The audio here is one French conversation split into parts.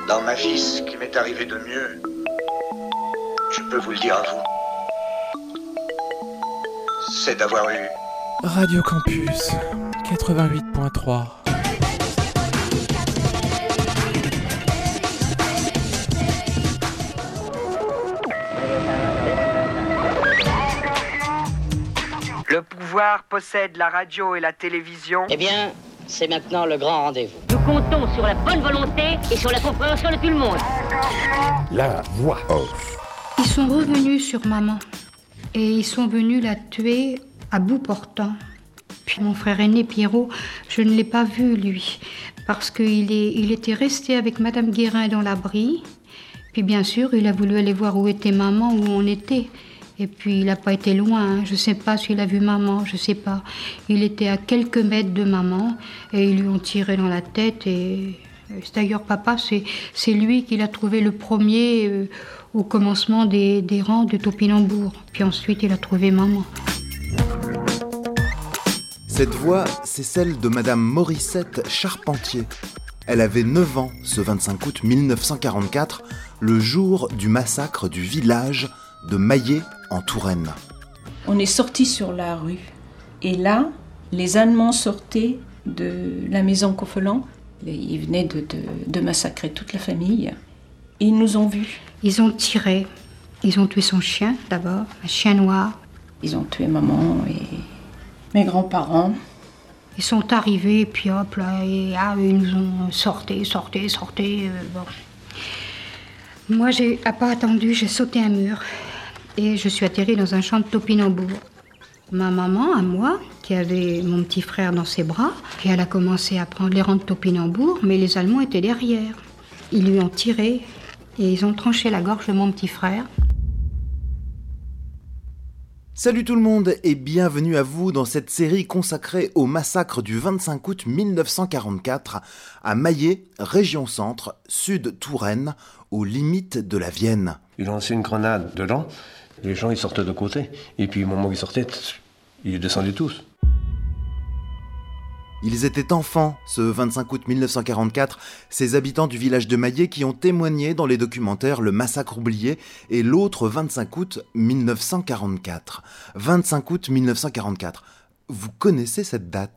Dans ma vie, ce qui m'est arrivé de mieux, je peux vous le dire à vous, c'est d'avoir eu... Radio Campus 88.3. Le pouvoir possède la radio et la télévision. Eh bien, c'est maintenant le grand rendez-vous. Nous comptons sur la bonne volonté et sur la compréhension de tout le monde. La voix off. Ils sont revenus sur maman et ils sont venus la tuer à bout portant. Puis mon frère aîné Pierrot, je ne l'ai pas vu lui, parce qu'il était resté avec Madame Guérin dans l'abri. Puis bien sûr, il a voulu aller voir où était maman, où on était. Et puis il n'a pas été loin, hein. Je ne sais pas s'il a vu maman, je ne sais pas. Il était à quelques mètres de maman et ils lui ont tiré dans la tête. Et d'ailleurs, papa, c'est lui qui l'a trouvé le premier au commencement des rangs de Topinambour. Puis ensuite, il a trouvé maman. Cette voix, c'est celle de Madame Morissette Charpentier. Elle avait 9 ans ce 25 août 1944, le jour du massacre du village de Maillé en Touraine. On est sortis sur la rue et là, les Allemands sortaient de la maison Coffelan. Ils venaient de massacrer toute la famille. Et ils nous ont vus. Ils ont tiré. Ils ont tué son chien d'abord, un chien noir. Ils ont tué maman et mes grands-parents. Ils sont arrivés, puis hop là, et ils nous ont sortez. Bon. Moi, j'ai pas attendu, j'ai sauté un mur. Et je suis atterrie dans un champ de Topinambour. Ma maman, à moi, qui avait mon petit frère dans ses bras, et elle a commencé à prendre les rangs de Topinambour, mais les Allemands étaient derrière. Ils lui ont tiré et ils ont tranché la gorge de mon petit frère. Salut tout le monde et bienvenue à vous dans cette série consacrée au massacre du 25 août 1944 à Maillé, région centre, sud Touraine, aux limites de la Vienne. Il a lancé une grenade dedans, les gens ils sortaient de côté, et puis au moment où ils sortaient, ils descendaient tous. Ils étaient enfants, ce 25 août 1944, ces habitants du village de Maillé qui ont témoigné dans les documentaires Le Massacre oublié et l'autre 25 août 1944. 25 août 1944. Vous connaissez cette date ?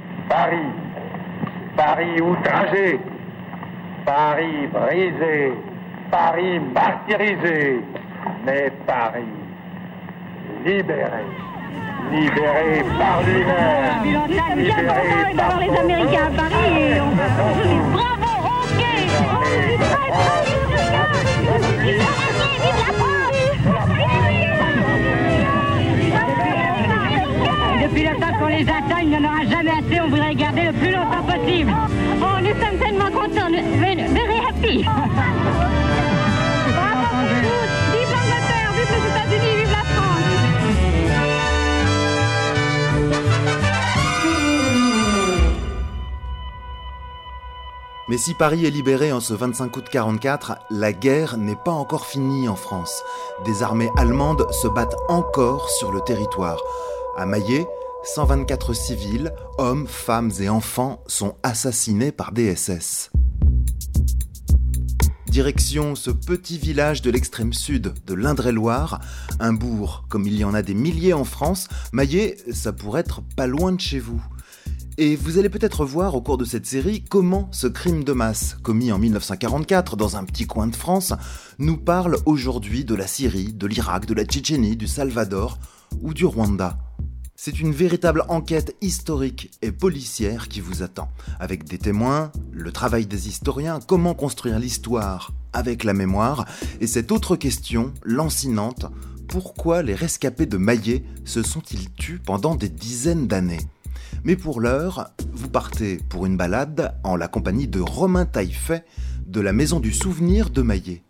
Paris outragé, Paris brisé, Paris martyrisé, mais Paris libéré. Libéré par lui-même. Libéré par les Américains à Paris et on bravo, ok. Depuis le temps qu'on les attend, il n'y en aura jamais assez, on voudrait les garder le plus longtemps possible. Oh, nous sommes tellement contents, very happy. Bravo pour tous, vive l'Angleterre, vive les États-Unis, vive la France. Mais si Paris est libéré en ce 25 août 44, la guerre n'est pas encore finie en France. Des armées allemandes se battent encore sur le territoire. À Maillé, 124 civils, hommes, femmes et enfants sont assassinés par des SS. Direction ce petit village de l'extrême sud de l'Indre-et-Loire, un bourg comme il y en a des milliers en France. Maillé, ça pourrait être pas loin de chez vous. Et vous allez peut-être voir au cours de cette série comment ce crime de masse, commis en 1944 dans un petit coin de France, nous parle aujourd'hui de la Syrie, de l'Irak, de la Tchétchénie, du Salvador ou du Rwanda. C'est une véritable enquête historique et policière qui vous attend, avec des témoins, le travail des historiens, comment construire l'histoire avec la mémoire, et cette autre question, lancinante, pourquoi les rescapés de Maillé se sont-ils tus pendant des dizaines d'années ? Mais pour l'heure, vous partez pour une balade en la compagnie de Romain Taillefer de la Maison du Souvenir de Maillé.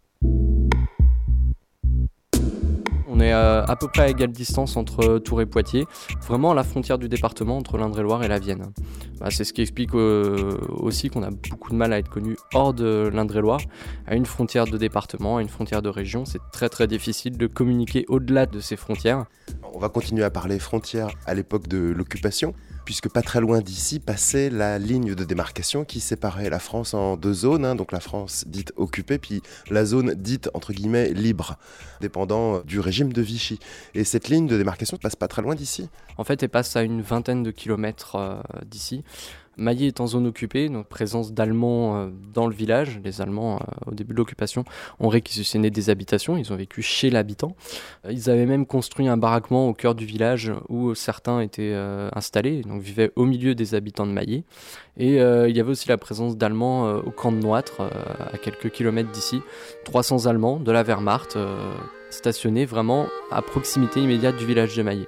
On est à peu près à égale distance entre Tours et Poitiers, vraiment à la frontière du département entre l'Indre-et-Loire et la Vienne. C'est ce qui explique aussi qu'on a beaucoup de mal à être connu hors de l'Indre-et-Loire. À une frontière de département, à une frontière de région, c'est très très difficile de communiquer au-delà de ces frontières. On va continuer à parler frontières à l'époque de l'occupation. puisque pas très loin d'ici passait la ligne de démarcation qui séparait la France en 2 zones, donc la France dite occupée, puis la zone dite, entre guillemets, libre, dépendant du régime de Vichy. Et cette ligne de démarcation passe pas très loin d'ici. En fait, elle passe à une vingtaine de kilomètres d'ici. Maillé est en zone occupée, donc présence d'Allemands dans le village. Les Allemands, au début de l'occupation, ont réquisitionné des habitations. Ils ont vécu chez l'habitant. Ils avaient même construit un baraquement au cœur du village où certains étaient installés, donc vivaient au milieu des habitants de Maillé. Et il y avait aussi la présence d'Allemands au camp de Noître, à quelques kilomètres d'ici. 300 Allemands de la Wehrmacht stationnés vraiment à proximité immédiate du village de Maillé.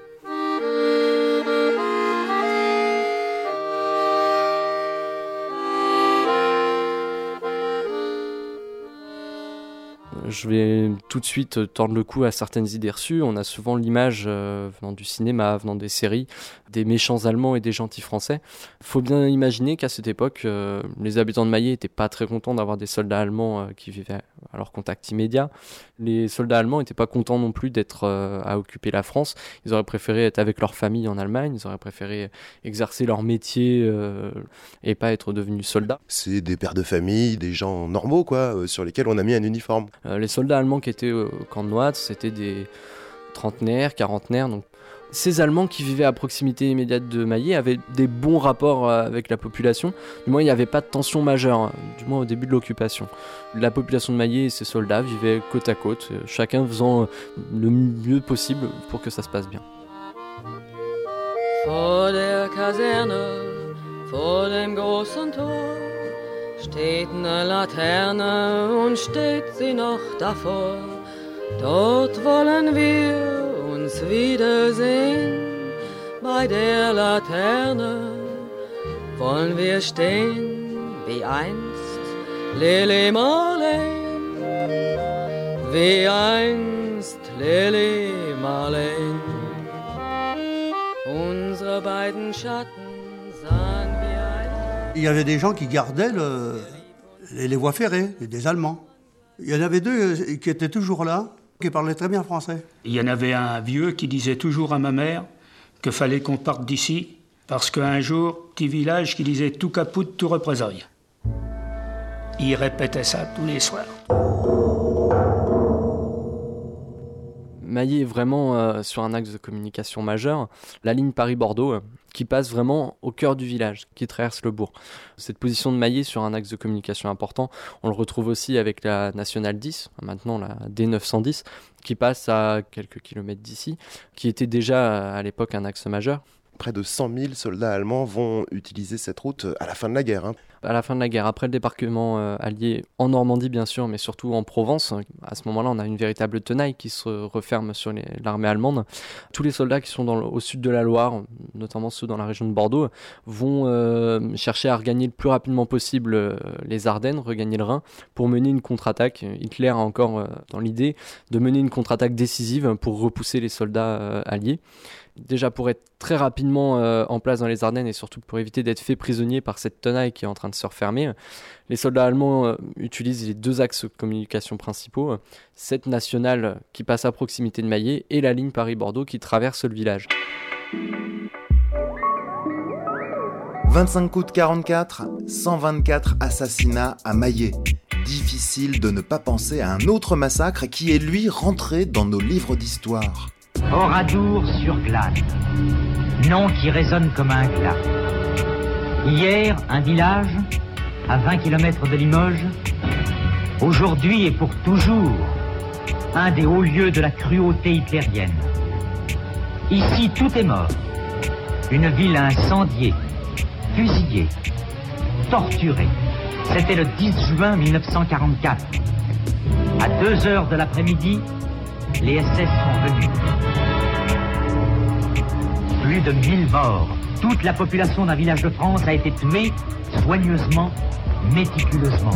Je vais tout de suite tordre le cou à certaines idées reçues. On a souvent l'image venant du cinéma, venant des séries, des méchants Allemands et des gentils Français. Il faut bien imaginer qu'à cette époque, les habitants de Maillé n'étaient pas très contents d'avoir des soldats allemands qui vivaient à leur contact immédiat. Les soldats allemands n'étaient pas contents non plus d'être à occuper la France. Ils auraient préféré être avec leur famille en Allemagne. Ils auraient préféré exercer leur métier et pas être devenus soldats. C'est des pères de famille, des gens normaux, quoi, sur lesquels on a mis un uniforme. Les soldats allemands qui étaient au camp de Noître, c'était des trentenaires, quarantenaires. Donc, ces Allemands qui vivaient à proximité immédiate de Maillé avaient des bons rapports avec la population. Du moins, il n'y avait pas de tension majeure, du moins au début de l'occupation. La population de Maillé et ses soldats vivaient côte à côte, chacun faisant le mieux possible pour que ça se passe bien. Vor der Kaserne, vor dem großen Tor, steht eine Laterne und steht sie noch davor. Dort wollen wir uns wiedersehen. Bei der Laterne wollen wir stehen wie einst Lili Marleen, wie einst Lili Marleen. Unsere beiden Schatten sahen wir ein. Il y avait des gens qui gardaient les voies ferrées, des Allemands. Il y en avait 2 qui étaient toujours là, qui parlaient très bien français. Il y en avait un vieux qui disait toujours à ma mère qu'il fallait qu'on parte d'ici, parce qu'un jour, petit village qui disait tout capoute, tout représailles. Il répétait ça tous les soirs. Maillé est vraiment sur un axe de communication majeur, la ligne Paris-Bordeaux, qui passe vraiment au cœur du village, qui traverse le bourg. Cette position de Maillé sur un axe de communication important, on le retrouve aussi avec la Nationale 10, maintenant la D910, qui passe à quelques kilomètres d'ici, qui était déjà à l'époque un axe majeur. Près de 100 000 soldats allemands vont utiliser cette route à la fin de la guerre. À la fin de la guerre, après le débarquement allié en Normandie bien sûr, mais surtout en Provence, à ce moment-là on a une véritable tenaille qui se referme sur l'armée allemande. Tous les soldats qui sont au sud de la Loire, notamment ceux dans la région de Bordeaux, vont chercher à regagner le plus rapidement possible les Ardennes, regagner le Rhin, pour mener une contre-attaque. Hitler a encore dans l'idée de mener une contre-attaque décisive pour repousser les soldats alliés. Déjà pour être très rapidement en place dans les Ardennes et surtout pour éviter d'être fait prisonnier par cette tenaille qui est en train de se refermer, les soldats allemands utilisent les 2 axes de communication principaux, cette nationale qui passe à proximité de Maillé et la ligne Paris-Bordeaux qui traverse le village. 25 août 44, 124 assassinats à Maillé. Difficile de ne pas penser à un autre massacre qui est lui rentré dans nos livres d'histoire. Oradour-sur-Glane, nom qui résonne comme un glas. Hier, un village, à 20 km de Limoges. Aujourd'hui et pour toujours, un des hauts lieux de la cruauté hitlérienne. Ici, tout est mort. Une ville incendiée, fusillée, torturée. C'était le 10 juin 1944. À 2h de l'après-midi, les SS sont venus. Plus de 1000 morts. Toute la population d'un village de France a été tuée soigneusement, méticuleusement.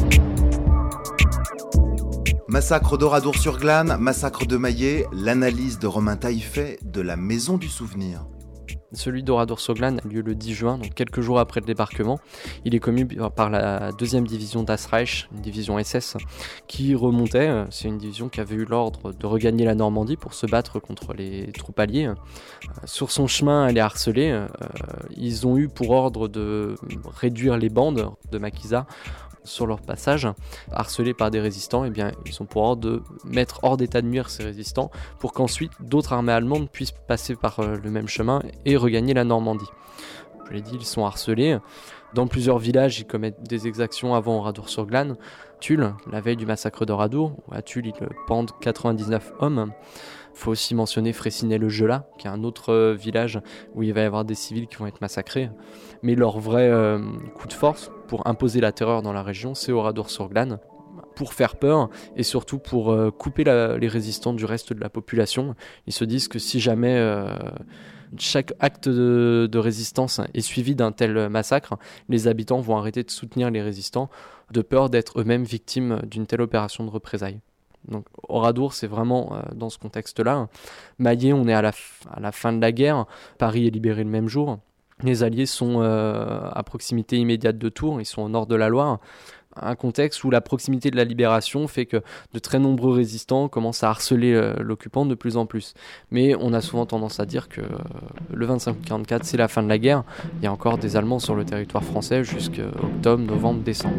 Massacre d'Oradour-sur-Glane, massacre de Maillé, l'analyse de Romain Taillefer de la Maison du Souvenir. Celui d'Oradour-sur-Glane a lieu le 10 juin, donc quelques jours après le débarquement. Il est commu par la 2e division Das Reich, une division SS, qui remontait. C'est une division qui avait eu l'ordre de regagner la Normandie pour se battre contre les troupes alliées. Sur son chemin, elle est harcelée. Ils ont eu pour ordre de réduire les bandes de maquisards sur leur passage, harcelés par des résistants. Ils ont pour ordre de mettre hors d'état de nuire ces résistants pour qu'ensuite d'autres armées allemandes puissent passer par le même chemin et regagner la Normandie. Je l'ai dit, ils sont harcelés. Dans plusieurs villages, ils commettent des exactions avant Oradour-sur-Glane. Tulle, la veille du massacre d'Oradour, à Tulle, ils pendent 99 hommes. Il faut aussi mentionner Fraissinet-le-Gelat, qui est un autre village où il va y avoir des civils qui vont être massacrés. Mais leur vrai coup de force pour imposer la terreur dans la région, c'est Oradour-sur-Glane, pour faire peur et surtout pour couper les résistants du reste de la population. Ils se disent que si jamais chaque acte de résistance est suivi d'un tel massacre, les habitants vont arrêter de soutenir les résistants de peur d'être eux-mêmes victimes d'une telle opération de représailles. Donc Oradour, c'est vraiment dans ce contexte-là. Maillé, on est à la fin de la guerre. Paris est libéré le même jour. Les Alliés sont à proximité immédiate de Tours, ils sont au nord de la Loire. Un contexte où la proximité de la libération fait que de très nombreux résistants commencent à harceler l'occupant de plus en plus. Mais on a souvent tendance à dire que le 25 août 1944, c'est la fin de la guerre. Il y a encore des Allemands sur le territoire français jusqu'à octobre, novembre, décembre.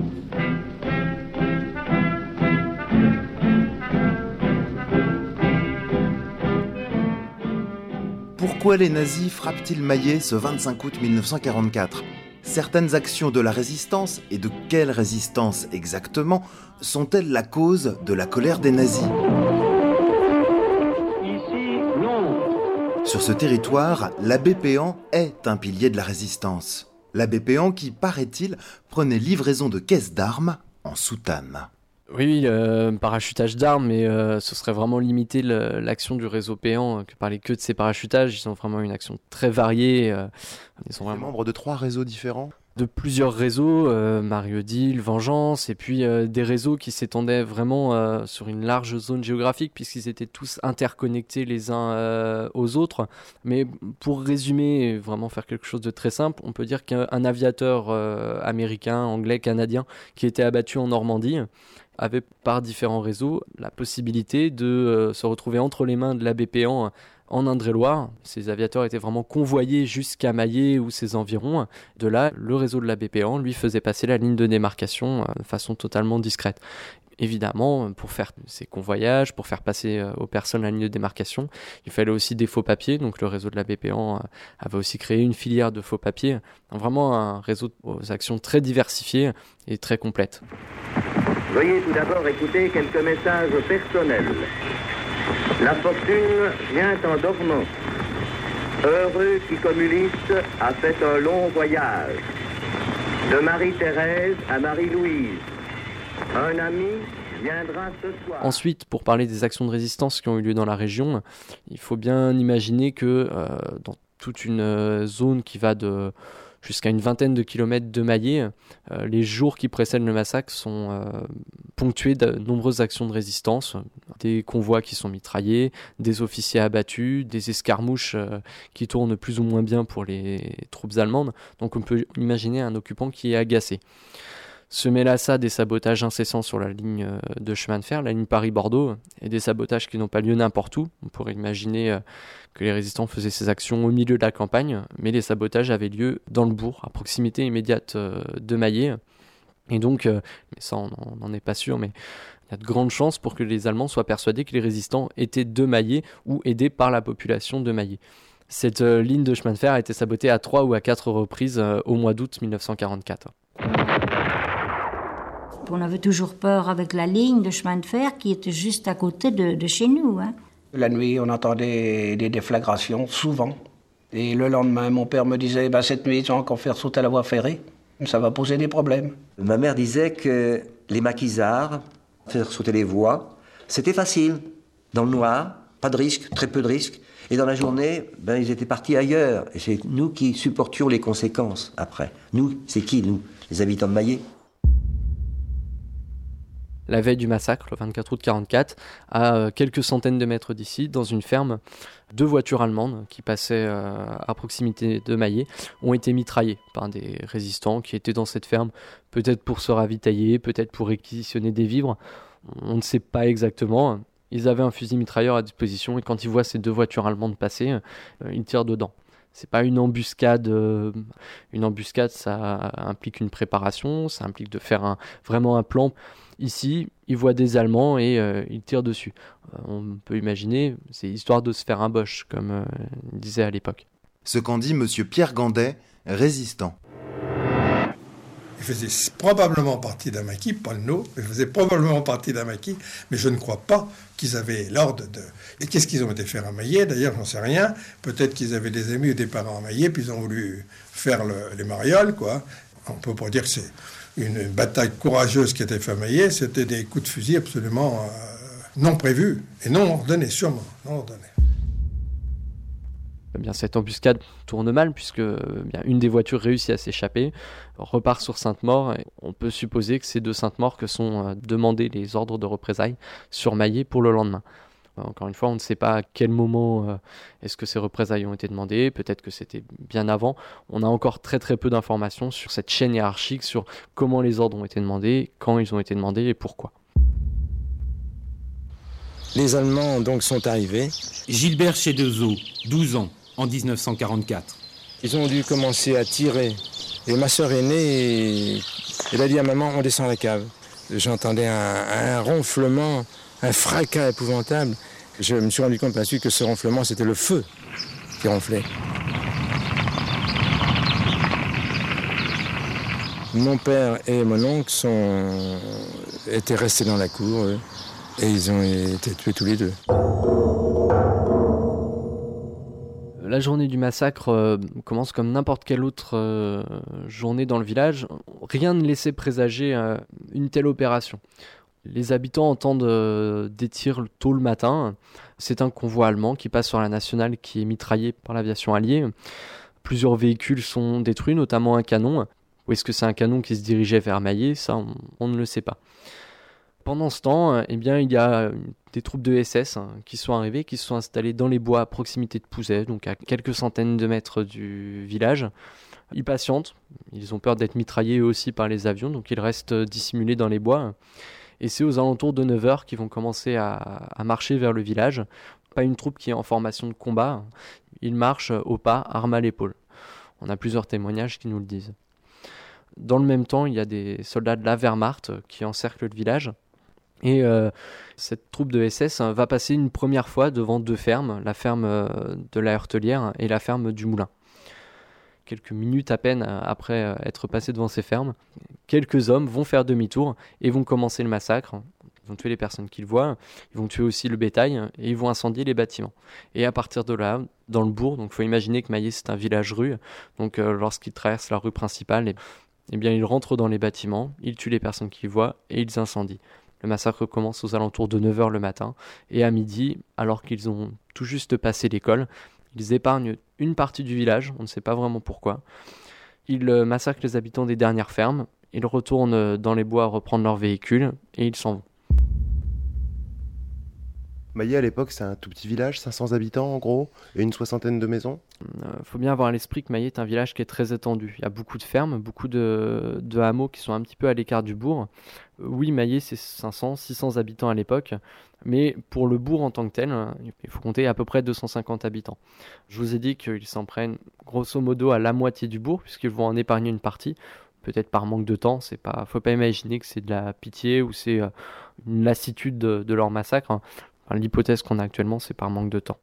Pourquoi les nazis frappent-ils Maillé ce 25 août 1944 ? Certaines actions de la résistance, et de quelle résistance exactement, sont-elles la cause de la colère des nazis ? Ici, non. Sur ce territoire, l'abbé Péan est un pilier de la résistance. L'abbé Péan qui, paraît-il, prenait livraison de caisses d'armes en soutane. Oui, parachutage d'armes, mais ce serait vraiment limiter l'action du réseau Péan que par les queues de ces parachutages. Ils ont vraiment une action très variée. Ils sont vraiment membres de 3 réseaux différents ? De plusieurs réseaux, Marie-Odile, Vengeance, et puis des réseaux qui s'étendaient vraiment sur une large zone géographique, puisqu'ils étaient tous interconnectés les uns aux autres. Mais pour résumer et vraiment faire quelque chose de très simple, on peut dire qu'un aviateur américain, anglais, canadien, qui était abattu en Normandie, avait par différents réseaux la possibilité de se retrouver entre les mains de l'abbé Péan en Indre-et-Loire. Ces aviateurs étaient vraiment convoyés jusqu'à Maillé ou ses environs. De là, le réseau de l'abbé Péan lui faisait passer la ligne de démarcation de façon totalement discrète. Évidemment, pour faire ces convoyages, pour faire passer aux personnes la ligne de démarcation, il fallait aussi des faux papiers. Donc le réseau de l'abbé Péan avait aussi créé une filière de faux papiers. Vraiment un réseau aux actions très diversifiées et très complètes. Veuillez tout d'abord écouter quelques messages personnels. La fortune vient en dormant. Heureux qui communiste a fait un long voyage. De Marie-Thérèse à Marie-Louise. Un ami viendra ce soir. Ensuite, pour parler des actions de résistance qui ont eu lieu dans la région, il faut bien imaginer que dans toute une zone qui va jusqu'à une vingtaine de kilomètres de Maillé, les jours qui précèdent le massacre sont ponctués de nombreuses actions de résistance, des convois qui sont mitraillés, des officiers abattus, des escarmouches qui tournent plus ou moins bien pour les troupes allemandes. Donc on peut imaginer un occupant qui est agacé. Se mêlent à ça des sabotages incessants sur la ligne de chemin de fer, la ligne Paris-Bordeaux, et des sabotages qui n'ont pas lieu n'importe où. On pourrait imaginer que les résistants faisaient ces actions au milieu de la campagne, mais les sabotages avaient lieu dans le bourg, à proximité immédiate de Maillé. Et donc, mais ça on n'en est pas sûr, mais il y a de grandes chances pour que les Allemands soient persuadés que les résistants étaient de Maillé ou aidés par la population de Maillé. Cette ligne de chemin de fer a été sabotée à 3 ou à 4 reprises au mois d'août 1944. On avait toujours peur avec la ligne de chemin de fer qui était juste à côté de chez nous. Hein. La nuit, on entendait des déflagrations, souvent. Et le lendemain, mon père me disait, cette nuit, ils vont encore faire sauter la voie ferrée. Ça va poser des problèmes. Ma mère disait que les maquisards, faire sauter les voies, c'était facile. Dans le noir, pas de risque, très peu de risque. Et dans la journée, ils étaient partis ailleurs. Et c'est nous qui supportions les conséquences après. Nous, c'est qui, nous? Les habitants de Maillé. la veille du massacre, le 24 août 1944, à quelques centaines de mètres d'ici, dans une ferme, 2 voitures allemandes qui passaient à proximité de Maillé ont été mitraillées par des résistants qui étaient dans cette ferme, peut-être pour se ravitailler, peut-être pour réquisitionner des vivres. On ne sait pas exactement. Ils avaient un fusil mitrailleur à disposition et quand ils voient ces 2 voitures allemandes passer, ils tirent dedans. C'est pas une embuscade. Une embuscade, ça implique une préparation, ça implique de faire vraiment un plan. Ici, ils voient des Allemands et ils tirent dessus. On peut imaginer, c'est histoire de se faire un boche, comme il disait à l'époque. Ce qu'en dit M. Pierre Gandet, résistant. Il faisait probablement partie d'un maquis, pas le nôtre, mais il faisait probablement partie d'un maquis, mais je ne crois pas qu'ils avaient l'ordre de... Et qu'est-ce qu'ils ont été faire à Maillé? D'ailleurs, j'en sais rien. Peut-être qu'ils avaient des amis ou des parents à Maillé, puis ils ont voulu faire les marioles, quoi. On peut pas dire que c'est une bataille courageuse qui a été faite à Maillé, c'était des coups de fusil absolument non prévus, et non ordonnés, sûrement, non ordonnés. Bien, cette embuscade tourne mal puisque une des voitures réussit à s'échapper, repart sur Sainte-Maure. Et on peut supposer que c'est de Sainte-Maure que sont demandés les ordres de représailles sur Maillé pour le lendemain. Encore une fois, on ne sait pas à quel moment est-ce que ces représailles ont été demandées, peut-être que c'était bien avant. On a encore très très peu d'informations sur cette chaîne hiérarchique, sur comment les ordres ont été demandés, quand ils ont été demandés et pourquoi. Les Allemands donc sont arrivés. Gilbert Chedezeau, 12 ans, en 1944. Ils ont dû commencer à tirer. Et ma sœur aînée, elle a dit à maman, on descend la cave. J'entendais un ronflement, un fracas épouvantable. Je me suis rendu compte par la suite que ce ronflement, c'était le feu qui ronflait. Mon père et mon oncle étaient restés dans la cour, et ils ont été tués tous les 2. La journée du massacre commence comme n'importe quelle autre journée dans le village. Rien ne laissait présager une telle opération. Les habitants entendent des tirs tôt le matin. C'est un convoi allemand qui passe sur la nationale qui est mitraillé par l'aviation alliée. Plusieurs véhicules sont détruits, notamment un canon. Ou est-ce que c'est un canon qui se dirigeait vers Maillé? Ça, on ne le sait pas. Pendant ce temps, il y a des troupes de SS qui sont arrivées, qui se sont installées dans les bois à proximité de Pouzet, donc à quelques centaines de mètres du village. Ils patientent, ils ont peur d'être mitraillés eux aussi par les avions, donc ils restent dissimulés dans les bois. Et c'est aux alentours de 9h qu'ils vont commencer à marcher vers le village. Pas une troupe qui est en formation de combat, ils marchent au pas, armes à l'épaule. On a plusieurs témoignages qui nous le disent. Dans le même temps, il y a des soldats de la Wehrmacht qui encerclent le village. Et cette troupe de SS va passer une première fois devant 2 fermes, la ferme de la Heurtelière et la ferme du Moulin. Quelques minutes à peine après être passés devant ces fermes, quelques hommes vont faire demi-tour et vont commencer le massacre. Ils vont tuer les personnes qu'ils voient, ils vont tuer aussi le bétail et ils vont incendier les bâtiments. Et à partir de là, dans le bourg, donc il faut imaginer que Maillé c'est un village-rue, donc lorsqu'ils traversent la rue principale, ils rentrent dans les bâtiments, ils tuent les personnes qu'ils voient et ils incendient. Le massacre commence aux alentours de 9h le matin, et à midi, alors qu'ils ont tout juste passé l'école, ils épargnent une partie du village, on ne sait pas vraiment pourquoi. Ils massacrent les habitants des dernières fermes, ils retournent dans les bois reprendre leurs véhicules, et ils s'en vont. Maillé, à l'époque, c'est un tout petit village, 500 habitants en gros, et une 60aine de maisons. Faut bien avoir à l'esprit que Maillé est un village qui est très étendu. Il y a beaucoup de fermes, beaucoup de hameaux qui sont un petit peu à l'écart du bourg. Oui, Maillé, c'est 500, 600 habitants à l'époque, mais pour le bourg en tant que tel, il faut compter à peu près 250 habitants. Je vous ai dit qu'ils s'en prennent grosso modo à la moitié du bourg, puisqu'ils vont en épargner une partie. Peut-être par manque de temps, faut pas imaginer que c'est de la pitié ou c'est une lassitude de leur massacre. Enfin, l'hypothèse qu'on a actuellement, c'est par manque de temps.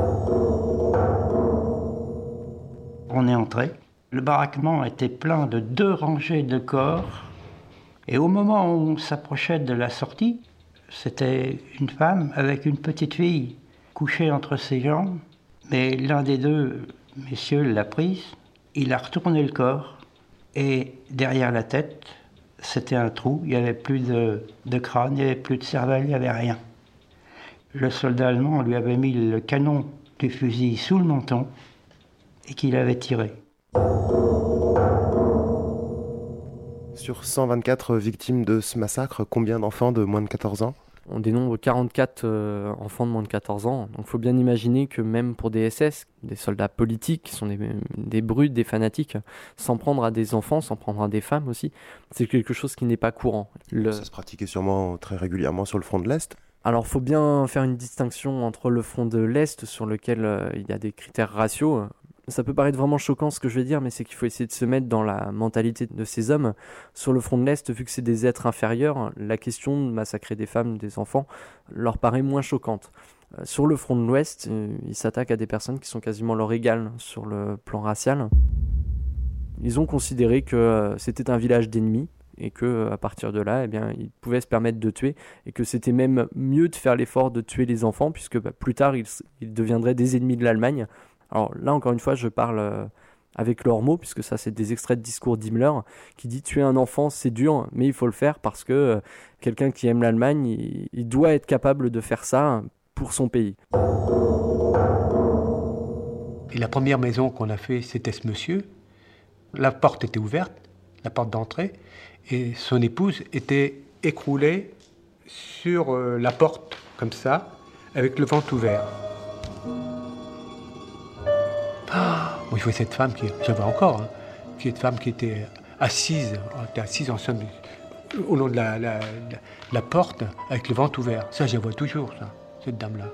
On est entré. Le baraquement était plein de 2 rangées de corps. Et au moment où on s'approchait de la sortie, c'était une femme avec une petite fille couchée entre ses jambes. Mais l'un des 2 messieurs l'a prise, il a retourné le corps. Et derrière la tête, c'était un trou. Il n'y avait plus de crâne, il n'y avait plus de cervelle, il n'y avait rien. Le soldat allemand lui avait mis le canon du fusil sous le menton et qu'il avait tiré. Sur 124 victimes de ce massacre, combien d'enfants de moins de 14 ans ? On dénombre 44 enfants de moins de 14 ans. Donc il faut bien imaginer que même pour des SS, des soldats politiques, qui sont des brutes, des fanatiques, s'en prendre à des enfants, s'en prendre à des femmes aussi, c'est quelque chose qui n'est pas courant. Ça se pratiquait sûrement très régulièrement sur le front de l'Est. Alors il faut bien faire une distinction entre le front de l'Est, sur lequel il y a des critères raciaux. Ça peut paraître vraiment choquant ce que je vais dire, mais c'est qu'il faut essayer de se mettre dans la mentalité de ces hommes. Sur le front de l'Est, vu que c'est des êtres inférieurs, la question de massacrer des femmes, des enfants, leur paraît moins choquante. Sur le front de l'Ouest, ils s'attaquent à des personnes qui sont quasiment leur égales sur le plan racial. Ils ont considéré que c'était un village d'ennemis, et que à partir de là, ils pouvaient se permettre de tuer, et que c'était même mieux de faire l'effort de tuer les enfants, puisque plus tard, ils deviendraient des ennemis de l'Allemagne. Alors là, encore une fois, je parle avec leurs mots, puisque ça, c'est des extraits de discours d'Himmler, qui dit « Tuer un enfant, c'est dur, mais il faut le faire parce que quelqu'un qui aime l'Allemagne, il doit être capable de faire ça pour son pays. » Et la première maison qu'on a fait, c'était ce monsieur. La porte était ouverte, la porte d'entrée, et son épouse était écroulée sur la porte, comme ça, avec le ventre ouvert. Moi, je vois cette femme j'avais encore, cette femme qui était assise en somme, au long de la porte, avec le ventre ouvert. Ça, je la vois toujours, ça, cette dame-là.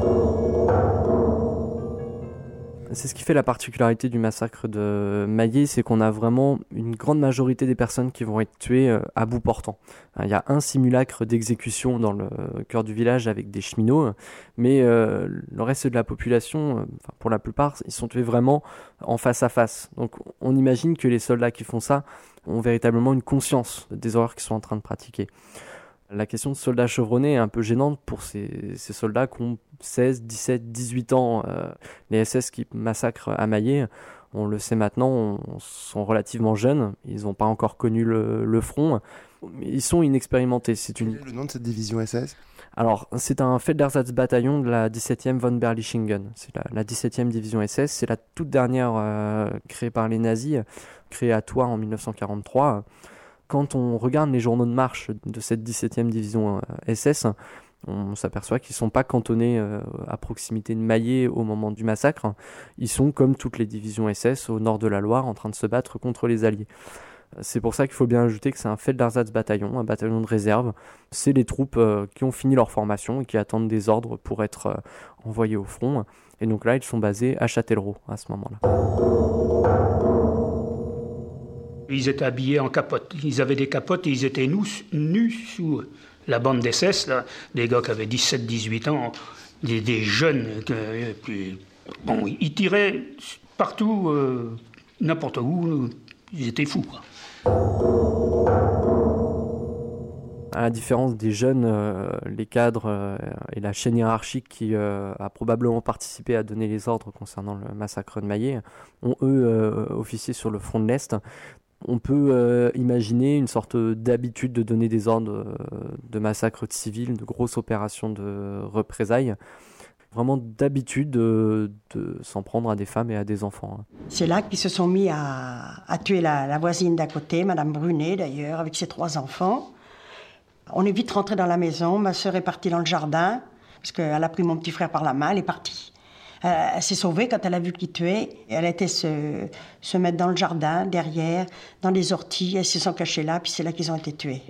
C'est ce qui fait la particularité du massacre de Maillé, c'est qu'on a vraiment une grande majorité des personnes qui vont être tuées à bout portant. Il y a un simulacre d'exécution dans le cœur du village avec des cheminots, mais le reste de la population, pour la plupart, ils sont tués vraiment en face à face. Donc on imagine que les soldats qui font ça ont véritablement une conscience des horreurs qu'ils sont en train de pratiquer. La question de soldats chevronnés est un peu gênante pour ces soldats qui ont 16, 17, 18 ans. Les SS qui massacrent à Maillé, on le sait maintenant, sont relativement jeunes. Ils n'ont pas encore connu le front. Ils sont inexpérimentés. Quel est le nom de cette division SS ? Alors, c'est un Feldersatzbataillon de la 17e von Berlichingen. C'est la 17e division SS. C'est la toute dernière créée par les nazis, créée à Thouars en 1943. Quand on regarde les journaux de marche de cette 17e division SS, on s'aperçoit qu'ils ne sont pas cantonnés à proximité de Maillé au moment du massacre. Ils sont, comme toutes les divisions SS, au nord de la Loire, en train de se battre contre les Alliés. C'est pour ça qu'il faut bien ajouter que c'est un Feldersatzbataillon, un bataillon de réserve. C'est les troupes qui ont fini leur formation et qui attendent des ordres pour être envoyés au front. Et donc là, ils sont basés à Châtellerault à ce moment-là. Ils étaient habillés en capote. Ils avaient des capotes et ils étaient nus sous la bande d'SS, là. Des gars qui avaient 17, 18 ans, des jeunes. Bon, ils tiraient partout, n'importe où. Ils étaient fous, quoi. À la différence des jeunes, les cadres et la chaîne hiérarchique qui a probablement participé à donner les ordres concernant le massacre de Maillé, ont eux officié sur le front de l'Est. On peut imaginer une sorte d'habitude de donner des ordres de massacre de civils, de grosses opérations de représailles. Vraiment d'habitude de s'en prendre à des femmes et à des enfants. C'est là qu'ils se sont mis à tuer la voisine d'à côté, Madame Brunet d'ailleurs, avec ses 3 enfants. On est vite rentré dans la maison, ma sœur est partie dans le jardin, parce qu'elle a pris mon petit frère par la main, elle est partie. Elle s'est sauvée quand elle a vu qu'ils tuaient. Elle a été se mettre dans le jardin, derrière, dans les orties. Elles se sont cachées là, puis c'est là qu'ils ont été tués.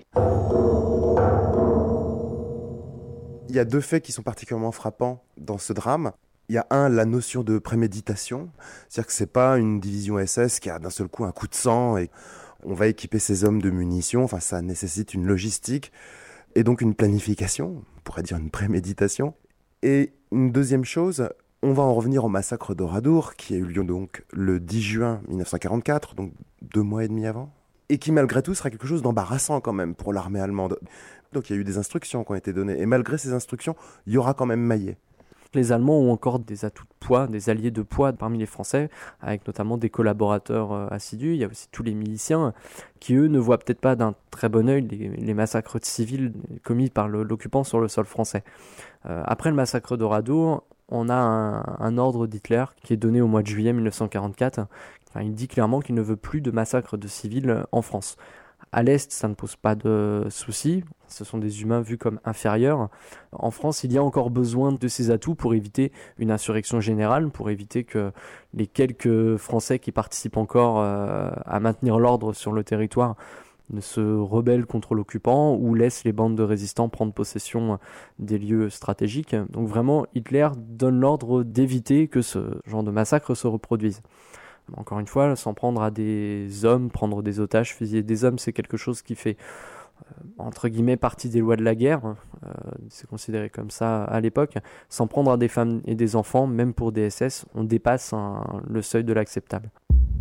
Il y a 2 faits qui sont particulièrement frappants dans ce drame. Il y a la notion de préméditation. C'est-à-dire que c'est pas une division SS qui a d'un seul coup un coup de sang et on va équiper ces hommes de munitions. Enfin, ça nécessite une logistique et donc une planification. On pourrait dire une préméditation. Et une deuxième chose, on va en revenir au massacre d'Oradour, qui a eu lieu donc le 10 juin 1944, donc 2 mois et demi avant, et qui malgré tout sera quelque chose d'embarrassant quand même pour l'armée allemande. Donc il y a eu des instructions qui ont été données, et malgré ces instructions, il y aura quand même Maillé. Les Allemands ont encore des atouts de poids, des alliés de poids parmi les Français, avec notamment des collaborateurs assidus. Il y a aussi tous les miliciens qui, eux, ne voient peut-être pas d'un très bon œil les massacres de civils commis par l'occupant sur le sol français. Après le massacre d'Oradour, on a un ordre d'Hitler qui est donné au mois de juillet 1944. Enfin, il dit clairement qu'il ne veut plus de massacres de civils en France. À l'Est, ça ne pose pas de soucis. Ce sont des humains vus comme inférieurs. En France, il y a encore besoin de ces atouts pour éviter une insurrection générale, pour éviter que les quelques Français qui participent encore à maintenir l'ordre sur le territoire ne se rebellent contre l'occupant ou laissent les bandes de résistants prendre possession des lieux stratégiques. Donc vraiment, Hitler donne l'ordre d'éviter que ce genre de massacre se reproduise. Encore une fois, s'en prendre à des hommes, prendre des otages, fusiller des hommes, c'est quelque chose qui fait entre guillemets partie des lois de la guerre, c'est considéré comme ça à l'époque. S'en prendre à des femmes et des enfants, même pour des SS, on dépasse le seuil de l'acceptable.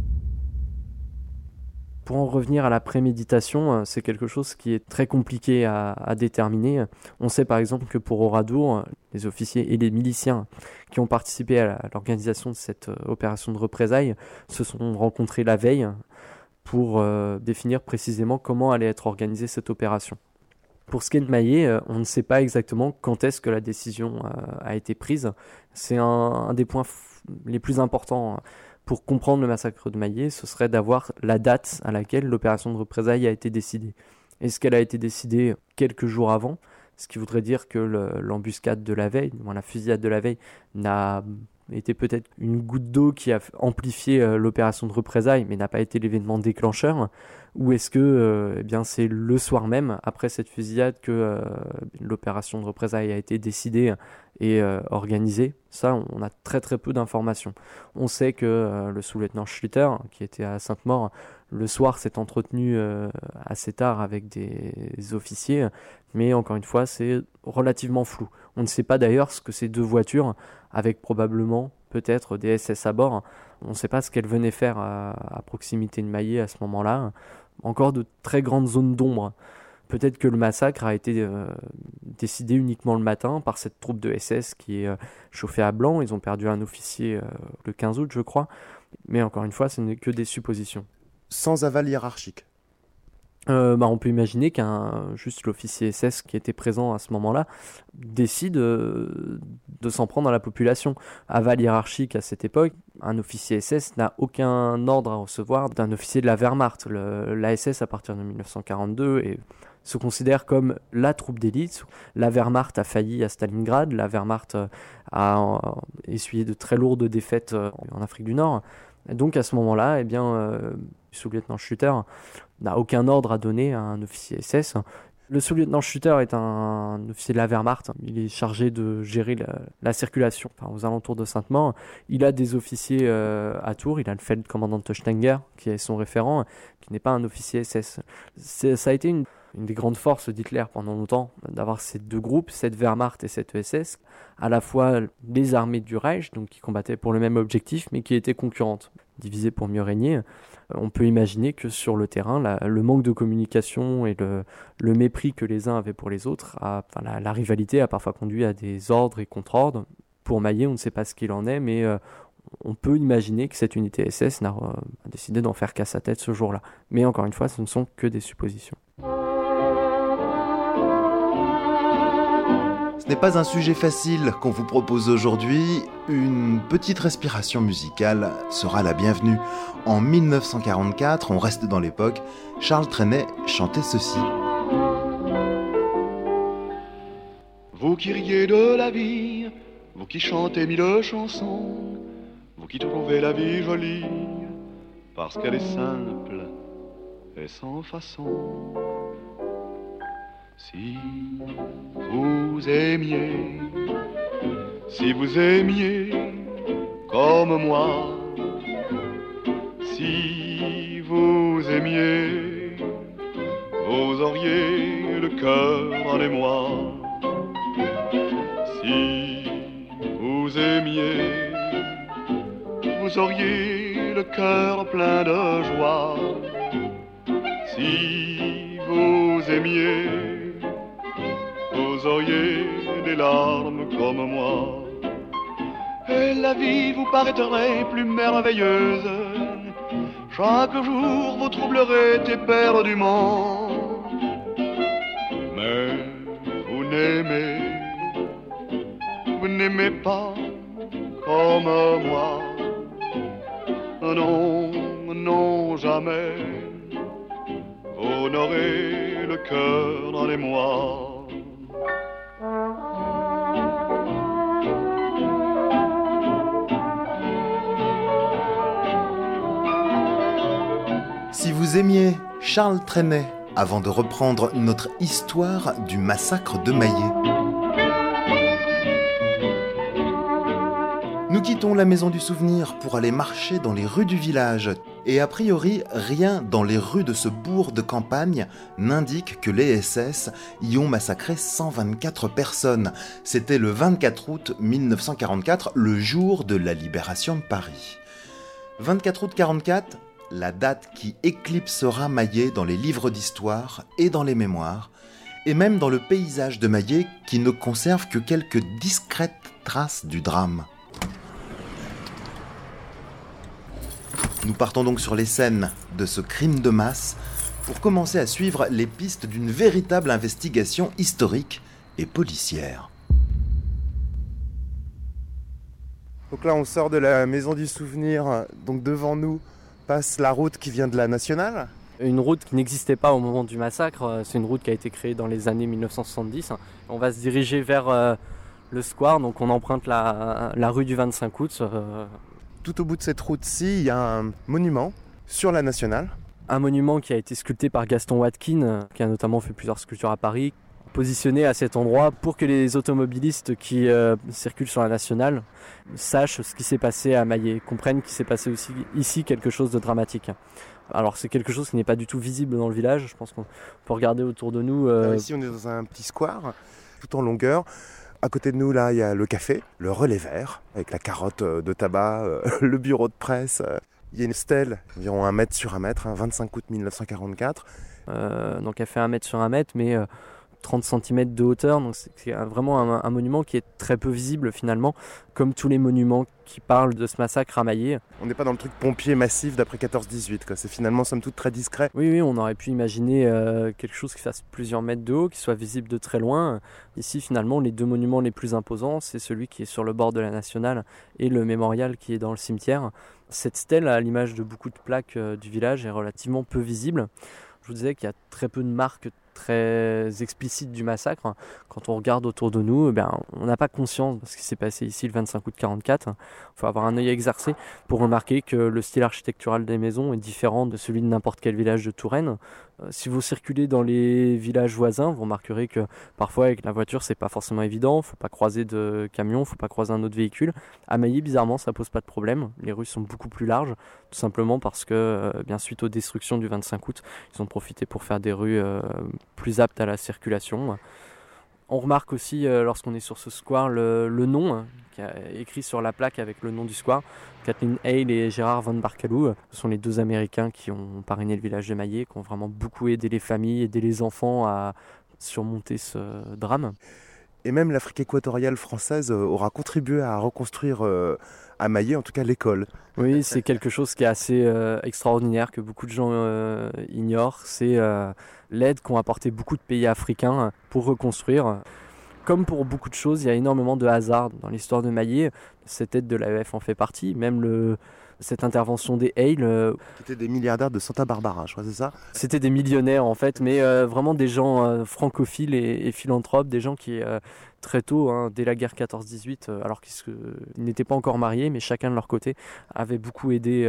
Pour en revenir à la préméditation, c'est quelque chose qui est très compliqué à déterminer. On sait par exemple que pour Oradour, les officiers et les miliciens qui ont participé à l'organisation de cette opération de représailles se sont rencontrés la veille pour définir précisément comment allait être organisée cette opération. Pour ce qui est de Maillet, on ne sait pas exactement quand est-ce que la décision a été prise. C'est un des points les plus importants pour comprendre le massacre de Maillet, ce serait d'avoir la date à laquelle l'opération de représailles a été décidée. Est-ce qu'elle a été décidée quelques jours avant ? Ce qui voudrait dire que l'embuscade de la veille, la fusillade de la veille, n'a été peut-être une goutte d'eau qui a amplifié l'opération de représailles, mais n'a pas été l'événement déclencheur. Ou est-ce que c'est le soir même, après cette fusillade, que l'opération de représailles a été décidée et organisée ? Ça, on a très très peu d'informations. On sait que le sous-lieutenant Schluter, qui était à Sainte-Maure, le soir s'est entretenu assez tard avec des officiers, mais encore une fois, c'est relativement flou. On ne sait pas d'ailleurs ce que ces deux voitures, avec probablement peut-être des SS à bord, on ne sait pas ce qu'elles venaient faire à proximité de Maillet à ce moment-là. Encore de très grandes zones d'ombre. Peut-être que le massacre a été décidé uniquement le matin par cette troupe de SS qui est chauffée à blanc. Ils ont perdu un officier le 15 août, je crois. Mais encore une fois, ce n'est que des suppositions. Sans aval hiérarchique. On peut imaginer juste l'officier SS qui était présent à ce moment-là décide de s'en prendre à la population. Aval hiérarchique à cette époque, un officier SS n'a aucun ordre à recevoir d'un officier de la Wehrmacht. La SS, à partir de 1942, se considère comme la troupe d'élite. La Wehrmacht a failli à Stalingrad, la Wehrmacht a essuyé de très lourdes défaites en Afrique du Nord. Et donc à ce moment-là, le sous-lieutenant Schluter n'a aucun ordre à donner à un officier SS. Le sous-lieutenant Schluter est un officier de la Wehrmacht. Il est chargé de gérer la circulation aux alentours de Sainte-Maure. Il a des officiers à Tours. Il a le Feldkommandant Stenger, qui est son référent, qui n'est pas un officier SS. Ça a été une des grandes forces d'Hitler pendant longtemps, d'avoir ces deux groupes, cette Wehrmacht et cette SS, à la fois les armées du Reich, donc qui combattaient pour le même objectif, mais qui étaient concurrentes, divisées pour mieux régner. On peut imaginer que sur le terrain, le manque de communication et le mépris que les uns avaient pour les autres, la rivalité a parfois conduit à des ordres et contre-ordres. Pour Maillet, on ne sait pas ce qu'il en est, mais on peut imaginer que cette unité SS a décidé d'en faire qu'à sa tête ce jour-là. Mais encore une fois, ce ne sont que des suppositions. Ce n'est pas un sujet facile qu'on vous propose aujourd'hui. Une petite respiration musicale sera la bienvenue. En 1944, on reste dans l'époque, Charles Trenet chantait ceci. Vous qui riez de la vie, vous qui chantez mille chansons, vous qui trouvez la vie jolie, parce qu'elle est simple et sans façon. Si vous aimiez comme moi, si vous aimiez, vous auriez le cœur en émoi. Si vous aimiez, vous auriez le cœur plein de joie. Si vous aimiez, vous auriez des larmes comme moi. Et la vie vous paraîtrait plus merveilleuse. Chaque jour vous troublerez éperdument. Mais vous n'aimez pas comme moi. Non, non, jamais. Vous honorer le cœur dans l'émoi. Si vous aimiez Charles Trenet, avant de reprendre notre histoire du massacre de Maillé. Nous quittons la maison du souvenir pour aller marcher dans les rues du village. Et a priori, rien dans les rues de ce bourg de campagne n'indique que les SS y ont massacré 124 personnes. C'était le 24 août 1944, le jour de la libération de Paris. 24 août 1944, la date qui éclipsera Maillé dans les livres d'histoire et dans les mémoires, et même dans le paysage de Maillé qui ne conserve que quelques discrètes traces du drame. Nous partons donc sur les scènes de ce crime de masse pour commencer à suivre les pistes d'une véritable investigation historique et policière. Donc là, on sort de la maison du souvenir, donc devant nous passe la route qui vient de la Nationale. Une route qui n'existait pas au moment du massacre, c'est une route qui a été créée dans les années 1970. On va se diriger vers le square, donc on emprunte la rue du 25 août. Tout au bout de cette route-ci, il y a un monument sur la Nationale. Un monument qui a été sculpté par Gaston Watkin, qui a notamment fait plusieurs sculptures à Paris, positionné à cet endroit pour que les automobilistes qui circulent sur la Nationale sachent ce qui s'est passé à Maillé, comprennent qu'il s'est passé aussi ici quelque chose de dramatique. Alors c'est quelque chose qui n'est pas du tout visible dans le village, je pense qu'on peut regarder autour de nous. Ici on est dans un petit square, tout en longueur. À côté de nous, là, il y a le café, le relais vert, avec la carotte de tabac, le bureau de presse. Il y a une stèle, environ 1 mètre sur 1 mètre, 25 août 1944. Donc elle fait 1 mètre sur 1 mètre, mais 30 cm de hauteur. Donc c'est vraiment un monument qui est très peu visible finalement, comme tous les monuments qui parlent de ce massacre à Maillé. On n'est pas dans le truc pompier massif d'après 14-18, quoi. C'est finalement somme toute très discret. Oui, on aurait pu imaginer quelque chose qui fasse plusieurs mètres de haut, qui soit visible de très loin. Ici finalement, les 2 monuments les plus imposants, c'est celui qui est sur le bord de la Nationale et le mémorial qui est dans le cimetière. Cette stèle, à l'image de beaucoup de plaques du village, est relativement peu visible. Je vous disais qu'il y a très peu de marques très explicites du massacre. Quand on regarde autour de nous, on n'a pas conscience de ce qui s'est passé ici le 25 août 1944. Il faut avoir un œil exercé pour remarquer que le style architectural des maisons est différent de celui de n'importe quel village de Touraine. Si vous circulez dans les villages voisins, vous remarquerez que parfois avec la voiture c'est pas forcément évident, il ne faut pas croiser de camion, il ne faut pas croiser un autre véhicule. À Maillé, bizarrement, ça pose pas de problème. Les rues sont beaucoup plus larges, tout simplement parce que, suite aux destructions du 25 août, ils ont profité pour faire des rues plus aptes à la circulation. On remarque aussi, lorsqu'on est sur ce square, le nom qui est écrit sur la plaque avec le nom du square. Kathleen Hale et Gérard Van Barkalou, ce sont les 2 Américains qui ont parrainé le village de Maillé, qui ont vraiment beaucoup aidé les familles, aidé les enfants à surmonter ce drame. Et même l'Afrique équatoriale française aura contribué à reconstruire à Maillé, en tout cas l'école. Oui, c'est quelque chose qui est assez extraordinaire, que beaucoup de gens ignorent. C'est l'aide qu'ont apporté beaucoup de pays africains pour reconstruire. Comme pour beaucoup de choses, il y a énormément de hasard dans l'histoire de Maillé. Cette aide de l'AEF en fait partie, même cette intervention des Hale. C'était des milliardaires de Santa Barbara, je crois, c'est ça ? C'était des millionnaires en fait, mais vraiment des gens francophiles et philanthropes, des gens qui très tôt, dès la guerre 14-18, alors qu'ils n'étaient pas encore mariés, mais chacun de leur côté, avaient beaucoup aidé.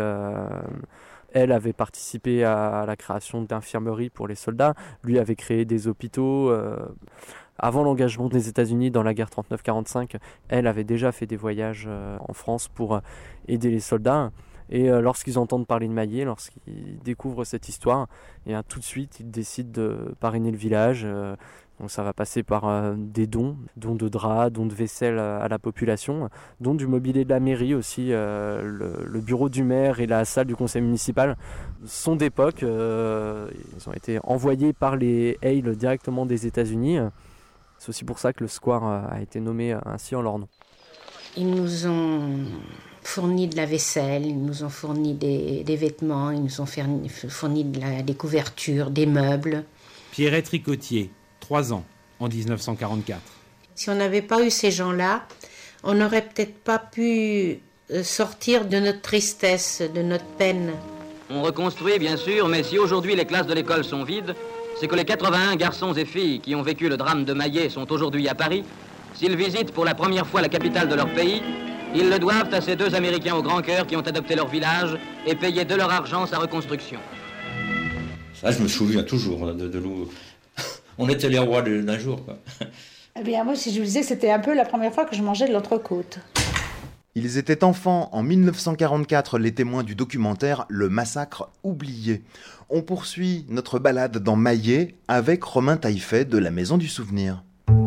Elle avait participé à la création d'infirmeries pour les soldats, lui avait créé des hôpitaux. Avant l'engagement des États-Unis dans la guerre 39-45, elle avait déjà fait des voyages en France pour aider les soldats. Et lorsqu'ils entendent parler de Maillé, lorsqu'ils découvrent cette histoire, tout de suite, ils décident de parrainer le village. Donc ça va passer par des dons de draps, dons de vaisselle à la population, dons du mobilier de la mairie aussi. Le bureau du maire et la salle du conseil municipal sont d'époque. Ils ont été envoyés par les Hale directement des États-Unis. C'est aussi pour ça que le square a été nommé ainsi en leur nom. Ils nous ont fourni de la vaisselle, ils nous ont fourni des vêtements, ils nous ont fourni des couvertures, des meubles. Pierrette Ricotier, 3 ans, en 1944. Si on n'avait pas eu ces gens-là, on n'aurait peut-être pas pu sortir de notre tristesse, de notre peine. On reconstruit, bien sûr, mais si aujourd'hui les classes de l'école sont vides, c'est que les 81 garçons et filles qui ont vécu le drame de Maillet sont aujourd'hui à Paris. S'ils visitent pour la première fois la capitale de leur pays, ils le doivent à ces 2 Américains au grand cœur qui ont adopté leur village et payé de leur argent sa reconstruction. Ça, je me souviens toujours de l'eau. On était les rois d'un jour, quoi. Eh bien, moi, si je vous disais que c'était un peu la première fois que je mangeais de l'entrecôte. Ils étaient enfants en 1944, les témoins du documentaire Le Massacre oublié. On poursuit notre balade dans Maillet avec Romain Taillefer de la Maison du Souvenir.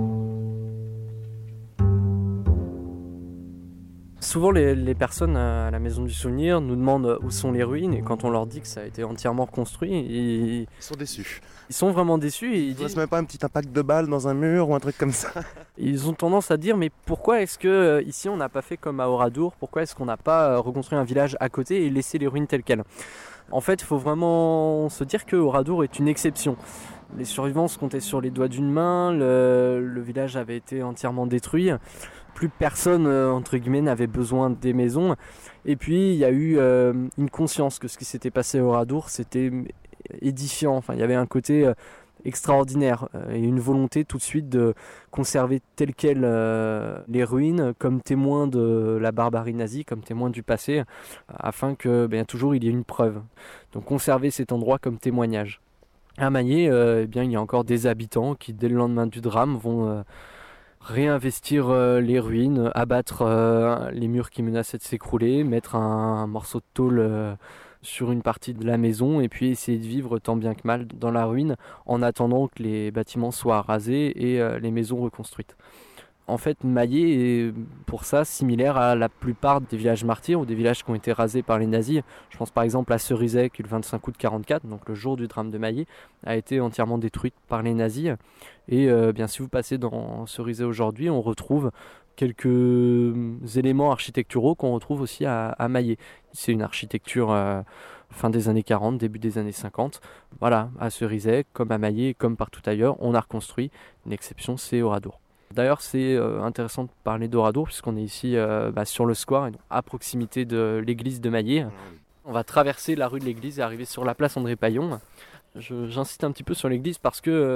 Souvent, les personnes à la Maison du Souvenir nous demandent où sont les ruines, et quand on leur dit que ça a été entièrement reconstruit, ils sont déçus. Ils sont vraiment déçus. Et ils disent même pas un petit impact de balle dans un mur ou un truc comme ça. Ils ont tendance à dire, mais pourquoi est-ce que ici on n'a pas fait comme à Oradour? Pourquoi est-ce qu'on n'a pas reconstruit un village à côté et laissé les ruines telles quelles? En fait, il faut vraiment se dire que Oradour est une exception. Les survivants se comptaient sur les doigts d'une main, le village avait été entièrement détruit. Plus personne, entre guillemets, n'avait besoin des maisons. Et puis, il y a eu une conscience que ce qui s'était passé à Oradour, c'était édifiant. Enfin, il y avait un côté extraordinaire et une volonté tout de suite de conserver telles quelles les ruines comme témoins de la barbarie nazie, comme témoins du passé, afin que toujours il y ait une preuve. Donc conserver cet endroit comme témoignage. À Maillet, il y a encore des habitants qui, dès le lendemain du drame, vont réinvestir les ruines, abattre les murs qui menaçaient de s'écrouler, mettre un morceau de tôle sur une partie de la maison et puis essayer de vivre tant bien que mal dans la ruine en attendant que les bâtiments soient rasés et les maisons reconstruites. En fait, Maillet est pour ça similaire à la plupart des villages martyrs ou des villages qui ont été rasés par les nazis. Je pense par exemple à Cerizay qui le 25 août 1944, donc le jour du drame de Maillet, a été entièrement détruite par les nazis. Et si vous passez dans Cerizay aujourd'hui, on retrouve quelques éléments architecturaux qu'on retrouve aussi à Maillet. C'est une architecture fin des années 40, début des années 50. Voilà, à Cerizay, comme à Maillet, comme partout ailleurs, on a reconstruit. Une exception, c'est Oradour. D'ailleurs, c'est intéressant de parler d'Oradour puisqu'on est ici sur le square, à proximité de l'église de Maillet. On va traverser la rue de l'église et arriver sur la place André Paillon. J'insiste un petit peu sur l'église parce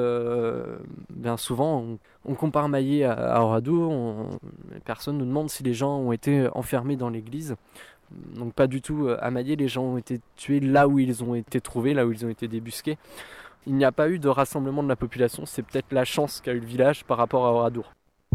que bien souvent on compare Maillet à Oradour. Les personnes nous demandent si les gens ont été enfermés dans l'église. Donc pas du tout. À Maillet, les gens ont été tués là où ils ont été trouvés, là où ils ont été débusqués. Il n'y a pas eu de rassemblement de la population, c'est peut-être la chance qu'a eu le village par rapport à Oradour.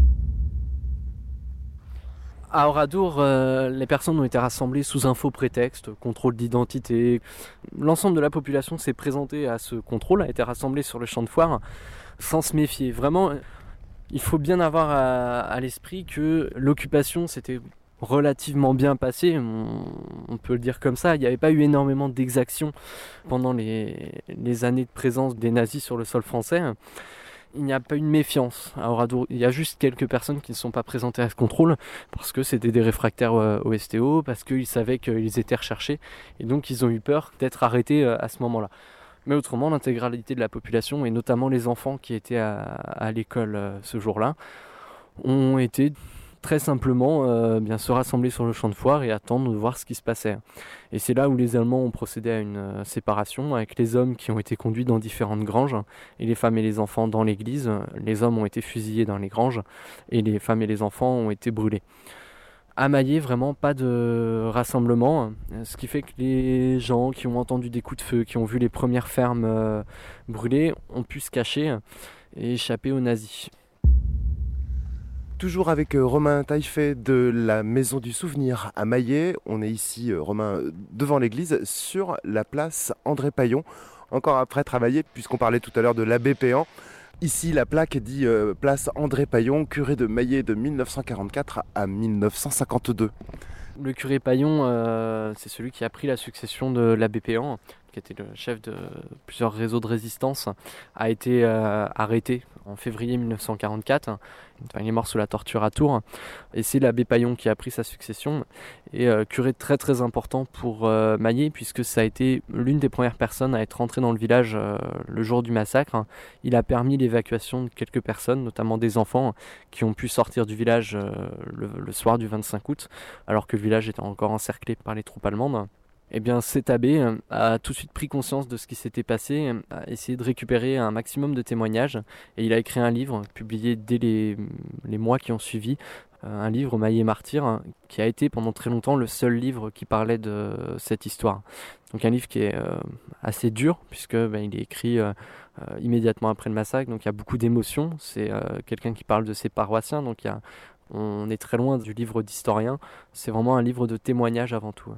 À Oradour, les personnes ont été rassemblées sous un faux prétexte, contrôle d'identité. L'ensemble de la population s'est présentée à ce contrôle, a été rassemblée sur le champ de foire sans se méfier. Vraiment, il faut bien avoir à l'esprit que l'occupation s'était relativement bien passé, on peut le dire comme ça. Il n'y avait pas eu énormément d'exactions pendant les années de présence des nazis sur le sol français. Il n'y a pas eu de méfiance à Oradour. Il y a juste quelques personnes qui ne sont pas présentées à ce contrôle parce que c'était des réfractaires au STO, parce qu'ils savaient qu'ils étaient recherchés et donc ils ont eu peur d'être arrêtés à ce moment-là. Mais autrement, l'intégralité de la population, et notamment les enfants qui étaient à l'école ce jour-là, ont été très simplement se rassembler sur le champ de foire et attendre de voir ce qui se passait. Et c'est là où les Allemands ont procédé à une séparation avec les hommes qui ont été conduits dans différentes granges et les femmes et les enfants dans l'église. Les hommes ont été fusillés dans les granges et les femmes et les enfants ont été brûlés. À Maillet, vraiment pas de rassemblement, ce qui fait que les gens qui ont entendu des coups de feu, qui ont vu les premières fermes brûlées, ont pu se cacher et échapper aux nazis. Toujours avec Romain Taillefer de la Maison du Souvenir à Maillet. On est ici, Romain, devant l'église, sur la place André Paillon. Encore après travailler, puisqu'on parlait tout à l'heure de l'abbé Péan. Ici, la plaque dit place André Paillon, curé de Maillet de 1944 à 1952. Le curé Paillon, c'est celui qui a pris la succession de l'abbé Péan, qui était le chef de plusieurs réseaux de résistance, a été arrêté en février 1944. Il est mort sous la torture à Tours. Et c'est l'abbé Paillon qui a pris sa succession. Et curé très très important pour Maillet, puisque ça a été l'une des premières personnes à être rentrée dans le village le jour du massacre. Il a permis l'évacuation de quelques personnes, notamment des enfants, qui ont pu sortir du village le soir du 25 août, alors que le village était encore encerclé par les troupes allemandes. Eh bien, cet abbé a tout de suite pris conscience de ce qui s'était passé, a essayé de récupérer un maximum de témoignages, et il a écrit un livre, publié dès les mois qui ont suivi, un livre, Maillet Martyr, qui a été pendant très longtemps le seul livre qui parlait de cette histoire. Donc un livre qui est assez dur, puisque il est écrit immédiatement après le massacre, donc il y a beaucoup d'émotions. C'est quelqu'un qui parle de ses paroissiens, donc on est très loin du livre d'historien. C'est vraiment un livre de témoignage avant tout.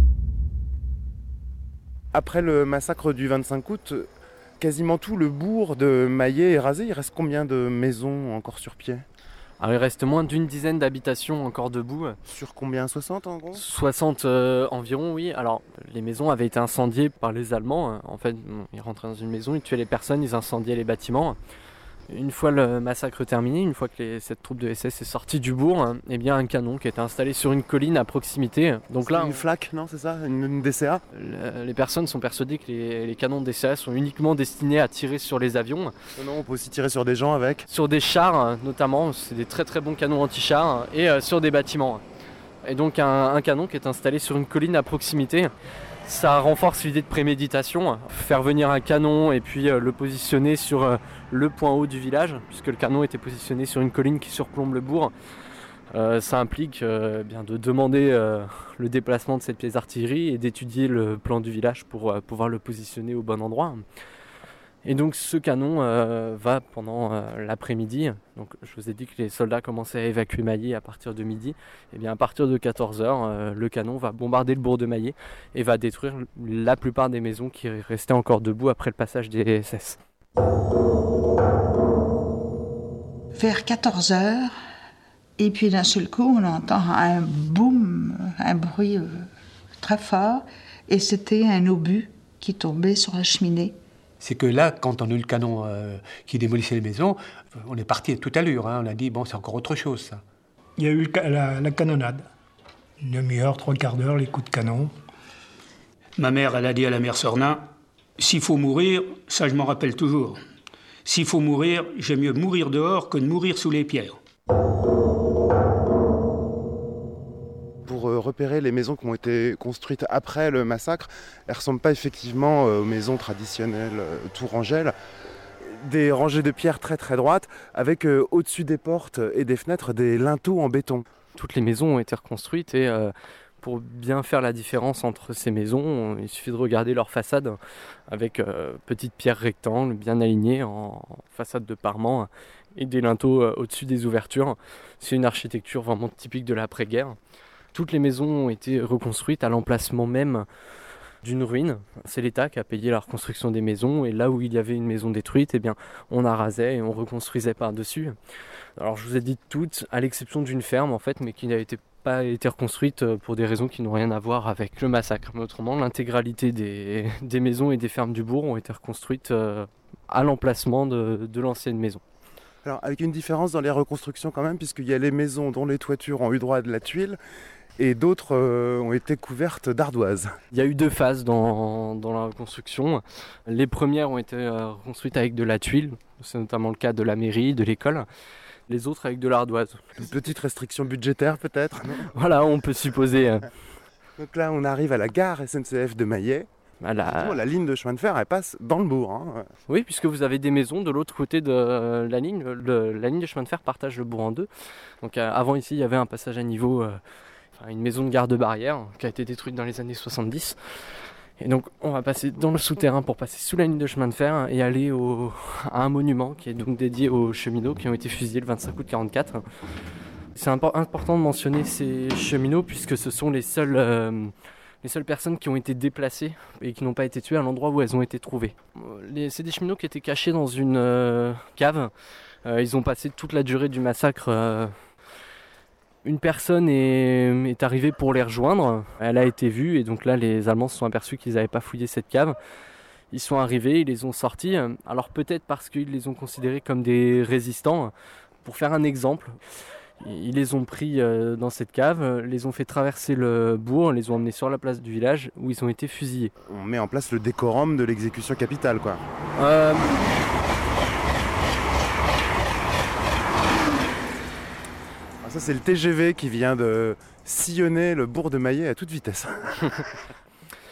Après le massacre du 25 août, quasiment tout le bourg de Maillet est rasé. Il reste combien de maisons encore sur pied ? Alors il reste moins d'une dizaine d'habitations encore debout. Sur combien ? 60 en gros ? 60 environ, oui. Alors les maisons avaient été incendiées par les Allemands. En fait, ils rentraient dans une maison, ils tuaient les personnes, ils incendiaient les bâtiments. Une fois le massacre terminé, une fois que cette troupe de SS est sortie du bourg, eh bien un canon qui était installé sur une colline à proximité. Donc là, une flaque, non, c'est ça, une DCA. Les personnes sont persuadées que les canons de DCA sont uniquement destinés à tirer sur les avions. Non, on peut aussi tirer sur des gens avec. Sur des chars notamment, c'est des très très bons canons anti-chars, et sur des bâtiments. Et donc un canon qui est installé sur une colline à proximité. Ça renforce l'idée de préméditation, faire venir un canon et puis le positionner sur le point haut du village, puisque le canon était positionné sur une colline qui surplombe le bourg. Ça implique bien de demander le déplacement de cette pièce d'artillerie et d'étudier le plan du village pour pouvoir le positionner au bon endroit. Et donc ce canon va pendant l'après-midi. Donc je vous ai dit que les soldats commençaient à évacuer Maillet à partir de midi. Et bien à partir de 14h, le canon va bombarder le bourg de Maillet et va détruire la plupart des maisons qui restaient encore debout après le passage des SS. Vers 14h, et puis d'un seul coup on entend un boum, un bruit très fort, et c'était un obus qui tombait sur la cheminée. C'est que là, quand on a eu le canon qui démolissait les maisons, on est parti à toute allure. On a dit, bon, c'est encore autre chose, ça. Il y a eu la canonnade. Une demi-heure, 3/4 d'heure, les coups de canon. Ma mère, elle a dit à la mère Sornin, s'il faut mourir, ça je m'en rappelle toujours. S'il faut mourir, j'aime mieux mourir dehors que de mourir sous les pierres. Pour repérer les maisons qui ont été construites après le massacre, elles ne ressemblent pas effectivement aux maisons traditionnelles tourangelles. Des rangées de pierres très très droites, avec au-dessus des portes et des fenêtres des linteaux en béton. Toutes les maisons ont été reconstruites et pour bien faire la différence entre ces maisons, il suffit de regarder leur façade avec petites pierres rectangles bien alignées en façade de parement et des linteaux au-dessus des ouvertures. C'est une architecture vraiment typique de l'après-guerre. Toutes les maisons ont été reconstruites à l'emplacement même d'une ruine. C'est l'État qui a payé la reconstruction des maisons, et là où il y avait une maison détruite, eh bien, on arrasait et on reconstruisait par-dessus. Alors je vous ai dit toutes, à l'exception d'une ferme en fait, mais qui n'a pas été reconstruite pour des raisons qui n'ont rien à voir avec le massacre. Mais autrement, l'intégralité des maisons et des fermes du bourg ont été reconstruites à l'emplacement de l'ancienne maison. Alors avec une différence dans les reconstructions quand même, puisqu'il y a les maisons dont les toitures ont eu droit à de la tuile, et d'autres ont été couvertes d'ardoises. Il y a eu 2 phases dans la reconstruction. Les premières ont été reconstruites avec de la tuile, c'est notamment le cas de la mairie, de l'école. Les autres avec de l'ardoise. Une petite restriction budgétaire peut-être, non ? Voilà, on peut supposer. Donc là on arrive à la gare SNCF de Maillet. La ligne de chemin de fer elle passe dans le bourg. Hein. Oui, puisque vous avez des maisons de l'autre côté de la ligne. La ligne de chemin de fer partage le bourg en 2. Donc avant ici il y avait un passage à niveau... une maison de garde-barrière qui a été détruite dans les années 70. Et donc on va passer dans le souterrain pour passer sous la ligne de chemin de fer et aller à un monument qui est donc dédié aux cheminots qui ont été fusillés le 25 août 1944. C'est important de mentionner ces cheminots puisque ce sont les seules personnes qui ont été déplacées et qui n'ont pas été tuées à l'endroit où elles ont été trouvées. C'est des cheminots qui étaient cachés dans une cave. Ils ont passé toute la durée du massacre. Une personne est arrivée pour les rejoindre, elle a été vue et donc là les Allemands se sont aperçus qu'ils n'avaient pas fouillé cette cave. Ils sont arrivés, ils les ont sortis, alors peut-être parce qu'ils les ont considérés comme des résistants. Pour faire un exemple, ils les ont pris dans cette cave, les ont fait traverser le bourg, les ont emmenés sur la place du village où ils ont été fusillés. On met en place le décorum de l'exécution capitale quoi. Ça c'est le TGV qui vient de sillonner le bourg de Maillet à toute vitesse.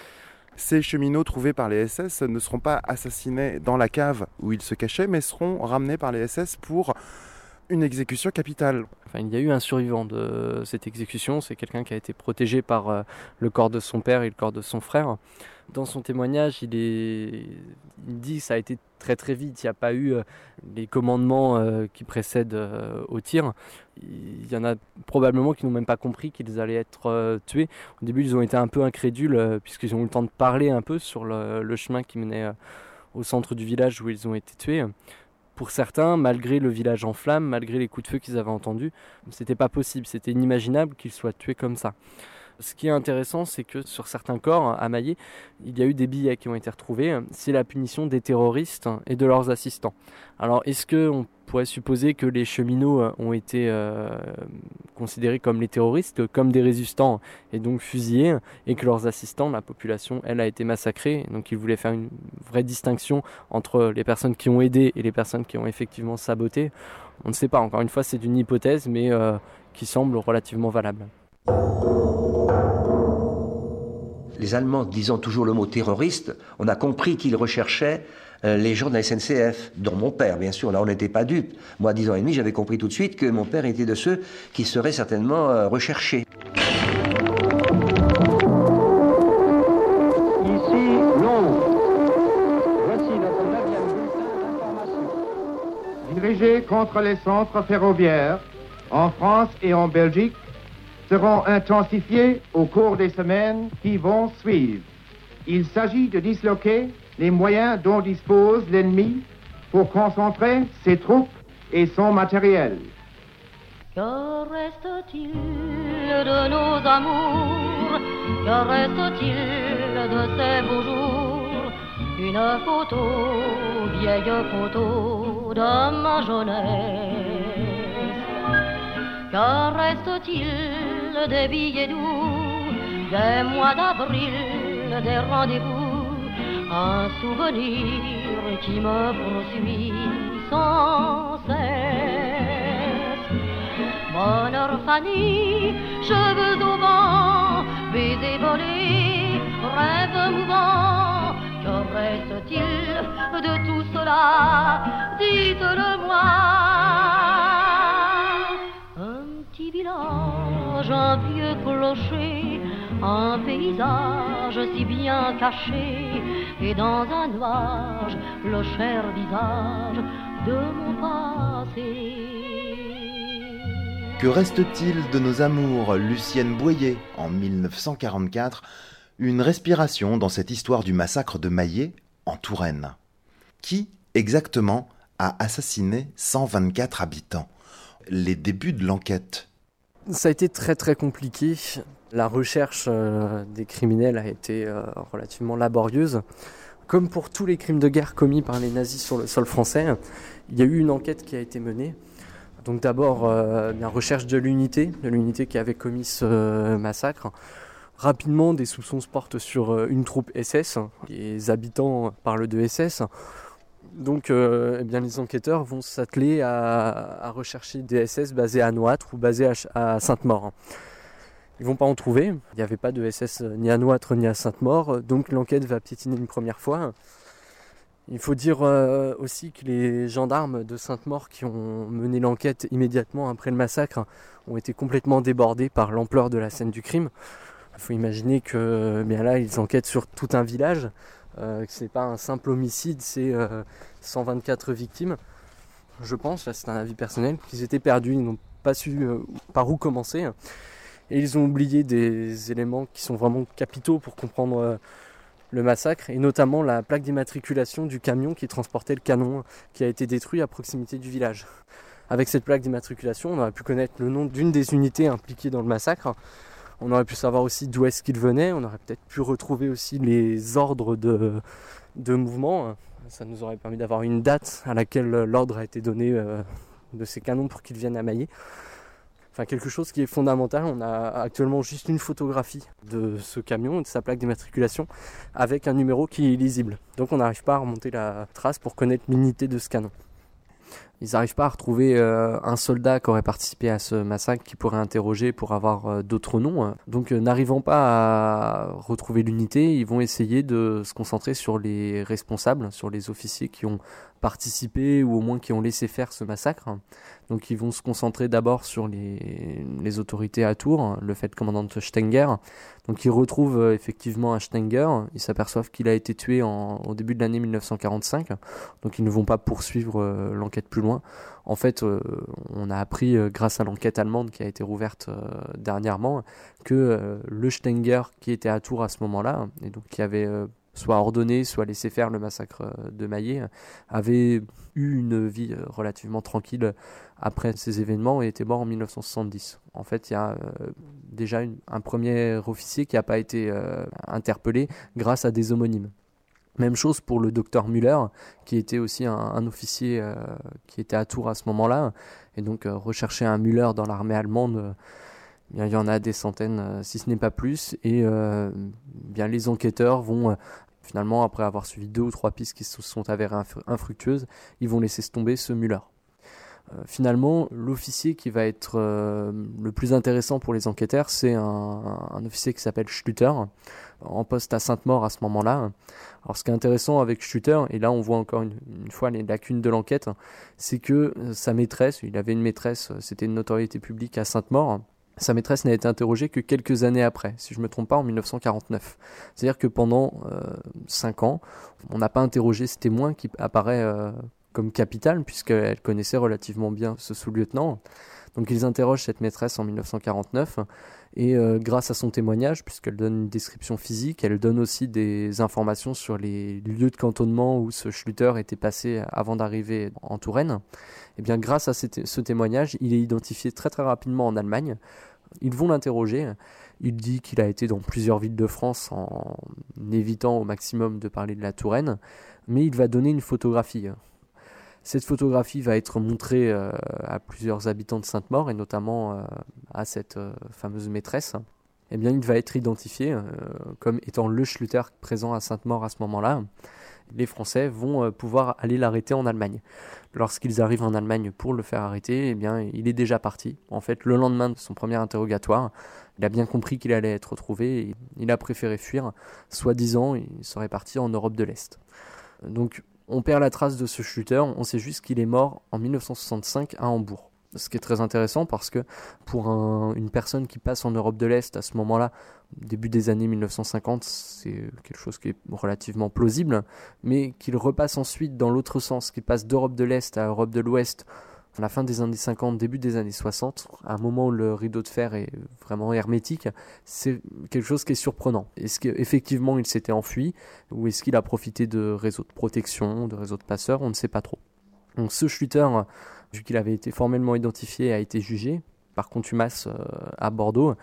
Ces cheminots trouvés par les SS ne seront pas assassinés dans la cave où ils se cachaient, mais seront ramenés par les SS pour une exécution capitale. Enfin, il y a eu un survivant de cette exécution, c'est quelqu'un qui a été protégé par le corps de son père et le corps de son frère. Dans son témoignage, il dit que ça a été très très vite, il n'y a pas eu les commandements qui précèdent au tir. Il y en a probablement qui n'ont même pas compris qu'ils allaient être tués. Au début, ils ont été un peu incrédules puisqu'ils ont eu le temps de parler un peu sur le chemin qui menait au centre du village où ils ont été tués. Pour certains, malgré le village en flammes, malgré les coups de feu qu'ils avaient entendus, c'était pas possible, c'était inimaginable qu'ils soient tués comme ça. Ce qui est intéressant, c'est que sur certains corps à Mayet, il y a eu des billets qui ont été retrouvés. C'est la punition des terroristes et de leurs assistants. Alors, est-ce qu'on pourrait supposer que les cheminots ont été considérés comme les terroristes, comme des résistants et donc fusillés, et que leurs assistants, la population, elle, a été massacrée. Donc, ils voulaient faire une vraie distinction entre les personnes qui ont aidé et les personnes qui ont effectivement saboté. On ne sait pas. Encore une fois, c'est une hypothèse, mais qui semble relativement valable. Les Allemands disant toujours le mot terroriste, on a compris qu'ils recherchaient les gens de la SNCF, dont mon père, bien sûr. Là, on n'était pas dupes. Moi, à 10 ans et demi, j'avais compris tout de suite que mon père était de ceux qui seraient certainement recherchés. Ici, Londres. Voici notre 9e bulletin d'information. Dirigés contre les centres ferroviaires, en France et en Belgique, seront intensifiés au cours des semaines qui vont suivre. Il s'agit de disloquer les moyens dont dispose l'ennemi pour concentrer ses troupes et son matériel. Que reste-t-il de nos amours? Que reste-t-il de ces beaux jours? Une photo, vieille photo de ma jeunesse. Que reste-t-il des billets doux, des mois d'avril, des rendez-vous, un souvenir qui me poursuit sans cesse. Bonheur Fanny, cheveux au vent, baisers volés, rêves mouvants. Que reste-t-il de tout cela? Dites-le-moi. Village, un vieux clocher, un paysage si bien caché, et dans un nuage, le cher visage de mon passé. Que reste-t-il de nos amours? Lucienne Boyer, en 1944, une respiration dans cette histoire du massacre de Mayet, en Touraine. Qui, exactement, a assassiné 124 habitants? Les débuts de l'enquête. Ça a été très très compliqué. La recherche des criminels a été relativement laborieuse. Comme pour tous les crimes de guerre commis par les nazis sur le sol français, il y a eu une enquête qui a été menée. Donc d'abord, la recherche de l'unité qui avait commis ce massacre. Rapidement, des soupçons se portent sur une troupe SS. Les habitants parlent de SS. Donc les enquêteurs vont s'atteler à rechercher des SS basés à Noître ou basés à Sainte-Maure. Ils ne vont pas en trouver, il n'y avait pas de SS ni à Noître ni à Sainte-Maure, donc l'enquête va piétiner une première fois. Il faut dire aussi que les gendarmes de Sainte-Maure qui ont mené l'enquête immédiatement après le massacre ont été complètement débordés par l'ampleur de la scène du crime. Il faut imaginer que là, ils enquêtent sur tout un village. Que ce n'est pas un simple homicide, c'est 124 victimes. Je pense, là c'est un avis personnel, qu'ils étaient perdus, ils n'ont pas su par où commencer. Et ils ont oublié des éléments qui sont vraiment capitaux pour comprendre le massacre, et notamment la plaque d'immatriculation du camion qui transportait le canon qui a été détruit à proximité du village. Avec cette plaque d'immatriculation, on aurait pu connaître le nom d'une des unités impliquées dans le massacre. On aurait pu savoir aussi d'où est-ce qu'il venait, on aurait peut-être pu retrouver aussi les ordres de mouvement. Ça nous aurait permis d'avoir une date à laquelle l'ordre a été donné de ces canons pour qu'ils viennent à Mayet. Enfin, quelque chose qui est fondamental, on a actuellement juste une photographie de ce camion, de sa plaque d'immatriculation, avec un numéro qui est lisible. Donc on n'arrive pas à remonter la trace pour connaître l'unité de ce canon. Ils n'arrivent pas à retrouver un soldat qui aurait participé à ce massacre, qui pourrait interroger pour avoir d'autres noms. Donc n'arrivant pas à retrouver l'unité, ils vont essayer de se concentrer sur les responsables, sur les officiers qui ont participé ou au moins qui ont laissé faire ce massacre. Donc ils vont se concentrer d'abord sur les autorités à Tours, le fait-commandant Stenger. Donc ils retrouvent effectivement un Stenger, ils s'aperçoivent qu'il a été tué au début de l'année 1945, donc ils ne vont pas poursuivre l'enquête plus loin. En fait, on a appris grâce à l'enquête allemande qui a été rouverte dernièrement que le Stenger qui était à Tours à ce moment-là, et donc qui avait soit ordonné, soit laissé faire le massacre de Maillet, avait eu une vie relativement tranquille après ces événements et était mort en 1970. En fait, il y a déjà un premier officier qui n'a pas été interpellé grâce à des homonymes. Même chose pour le docteur Müller, qui était aussi un officier qui était à Tours à ce moment-là. Et donc, rechercher un Müller dans l'armée allemande, il y en a des centaines, si ce n'est pas plus. Et bien, les enquêteurs vont, finalement, après avoir suivi 2 ou 3 pistes qui se sont avérées infructueuses, ils vont laisser tomber ce Müller. Finalement, l'officier qui va être le plus intéressant pour les enquêteurs, c'est un officier qui s'appelle Schlüter, en poste à Sainte-Maure à ce moment-là. Alors ce qui est intéressant avec Schlüter, et là on voit encore une fois les lacunes de l'enquête, c'est que sa maîtresse, il avait une maîtresse, c'était une notoriété publique à Sainte-Maure, sa maîtresse n'a été interrogée que quelques années après, si je ne me trompe pas, en 1949. C'est-à-dire que pendant 5 ans, on n'a pas interrogé ce témoin qui apparaît comme capital, puisqu'elle connaissait relativement bien ce sous-lieutenant. Donc ils interrogent cette maîtresse en 1949, et grâce à son témoignage, puisqu'elle donne une description physique, elle donne aussi des informations sur les lieux de cantonnement où ce Schlüter était passé avant d'arriver en Touraine. Et bien grâce à ce témoignage, il est identifié très très rapidement en Allemagne. Ils vont l'interroger. Il dit qu'il a été dans plusieurs villes de France en évitant au maximum de parler de la Touraine, mais il va donner une photographie. Cette photographie va être montrée à plusieurs habitants de Sainte-Maure et notamment à cette fameuse maîtresse. Eh bien, il va être identifié comme étant le Schlüter présent à Sainte-Maure à ce moment-là. Les Français vont pouvoir aller l'arrêter en Allemagne. Lorsqu'ils arrivent en Allemagne pour le faire arrêter, eh bien, il est déjà parti. En fait, le lendemain de son premier interrogatoire, il a bien compris qu'il allait être retrouvé et il a préféré fuir. Soi-disant, il serait parti en Europe de l'Est. Donc, on perd la trace de ce Schlüter, on sait juste qu'il est mort en 1965 à Hambourg. Ce qui est très intéressant parce que pour une personne qui passe en Europe de l'Est à ce moment-là, début des années 1950, c'est quelque chose qui est relativement plausible, mais qu'il repasse ensuite dans l'autre sens, qu'il passe d'Europe de l'Est à Europe de l'Ouest, à la fin des années 50, début des années 60, à un moment où le rideau de fer est vraiment hermétique, c'est quelque chose qui est surprenant. Est-ce qu'effectivement il s'était enfui, ou est-ce qu'il a profité de réseaux de protection, de réseaux de passeurs, on ne sait pas trop. Donc ce Schlüter, vu qu'il avait été formellement identifié, a été jugé par contumace à Bordeaux.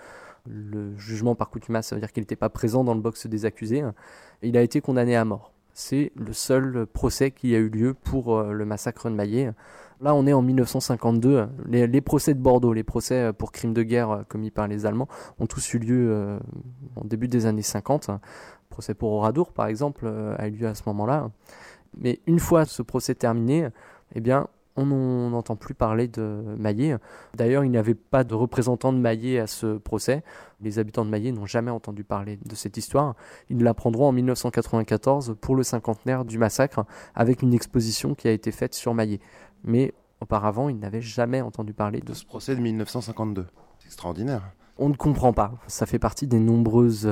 Le jugement par contumace, ça veut dire qu'il n'était pas présent dans le box des accusés. Il a été condamné à mort. C'est le seul procès qui a eu lieu pour le massacre de Maillet. Là, on est en 1952. Les procès de Bordeaux, les procès pour crimes de guerre commis par les Allemands, ont tous eu lieu en début des années 50. Le procès pour Oradour, par exemple, a eu lieu à ce moment-là. Mais une fois ce procès terminé, eh bien, on n'entend plus parler de Maillet. D'ailleurs, il n'y avait pas de représentant de Maillet à ce procès. Les habitants de Maillet n'ont jamais entendu parler de cette histoire. Ils l'apprendront en 1994 pour le cinquantenaire du massacre, avec une exposition qui a été faite sur Maillet. Mais auparavant, ils n'avaient jamais entendu parler de ce procès de 1952. C'est extraordinaire. On ne comprend pas. Ça fait partie des nombreuses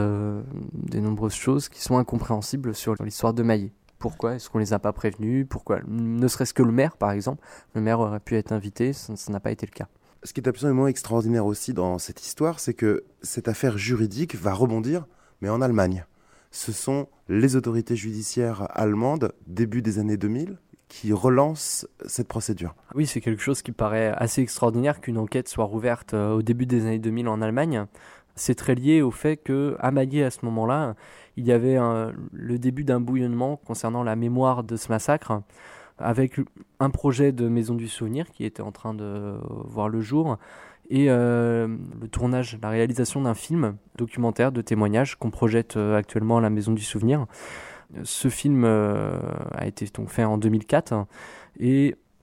choses qui sont incompréhensibles sur l'histoire de Maillet. Pourquoi est-ce qu'on les a pas prévenus? Pourquoi? Ne serait-ce que le maire, par exemple. Le maire aurait pu être invité, ça n'a pas été le cas. Ce qui est absolument extraordinaire aussi dans cette histoire, c'est que cette affaire juridique va rebondir, mais en Allemagne. Ce sont les autorités judiciaires allemandes, début des années 2000, qui relancent cette procédure. Oui, c'est quelque chose qui paraît assez extraordinaire qu'une enquête soit rouverte au début des années 2000 en Allemagne. C'est très lié au fait qu'à Maillet, à ce moment-là, il y avait le début d'un bouillonnement concernant la mémoire de ce massacre, avec un projet de Maison du Souvenir qui était en train de voir le jour, et le tournage, la réalisation d'un film documentaire de témoignages qu'on projette actuellement à la Maison du Souvenir. Ce film a été donc fait en 2004, et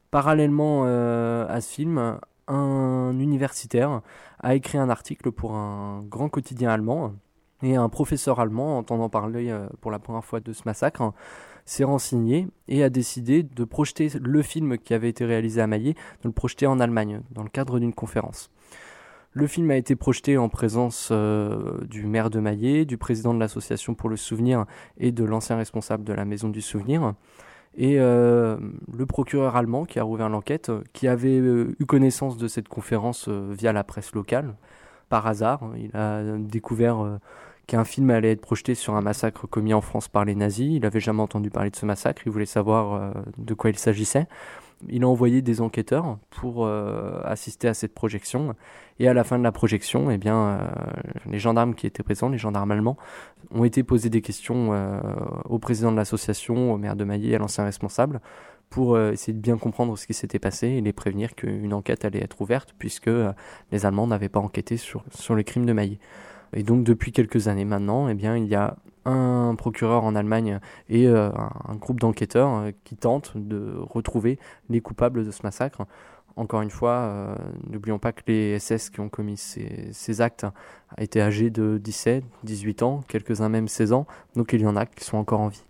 Parallèlement à ce film, un universitaire a écrit un article pour un grand quotidien allemand, et un professeur allemand, entendant parler pour la première fois de ce massacre, s'est renseigné et a décidé de projeter le film qui avait été réalisé à Maillé, de le projeter en Allemagne, dans le cadre d'une conférence. Le film a été projeté en présence du maire de Maillé, du président de l'association pour le souvenir et de l'ancien responsable de la maison du souvenir. Et le procureur allemand qui a rouvert l'enquête, qui avait eu connaissance de cette conférence via la presse locale, par hasard, il a découvert qu'un film allait être projeté sur un massacre commis en France par les nazis. Il n'avait jamais entendu parler de ce massacre, il voulait savoir de quoi il s'agissait. Il a envoyé des enquêteurs pour assister à cette projection. Et à la fin de la projection, eh bien, les gendarmes qui étaient présents, les gendarmes allemands, ont été posés des questions au président de l'association, au maire de Maillé, à l'ancien responsable, pour essayer de bien comprendre ce qui s'était passé et les prévenir qu'une enquête allait être ouverte, puisque les Allemands n'avaient pas enquêté sur les crimes de Maillé. Et donc depuis quelques années maintenant, eh bien, il y a un procureur en Allemagne et un groupe d'enquêteurs qui tentent de retrouver les coupables de ce massacre. Encore une fois, n'oublions pas que les SS qui ont commis ces actes étaient âgés de 17, 18 ans, quelques-uns même 16 ans, donc il y en a qui sont encore en vie.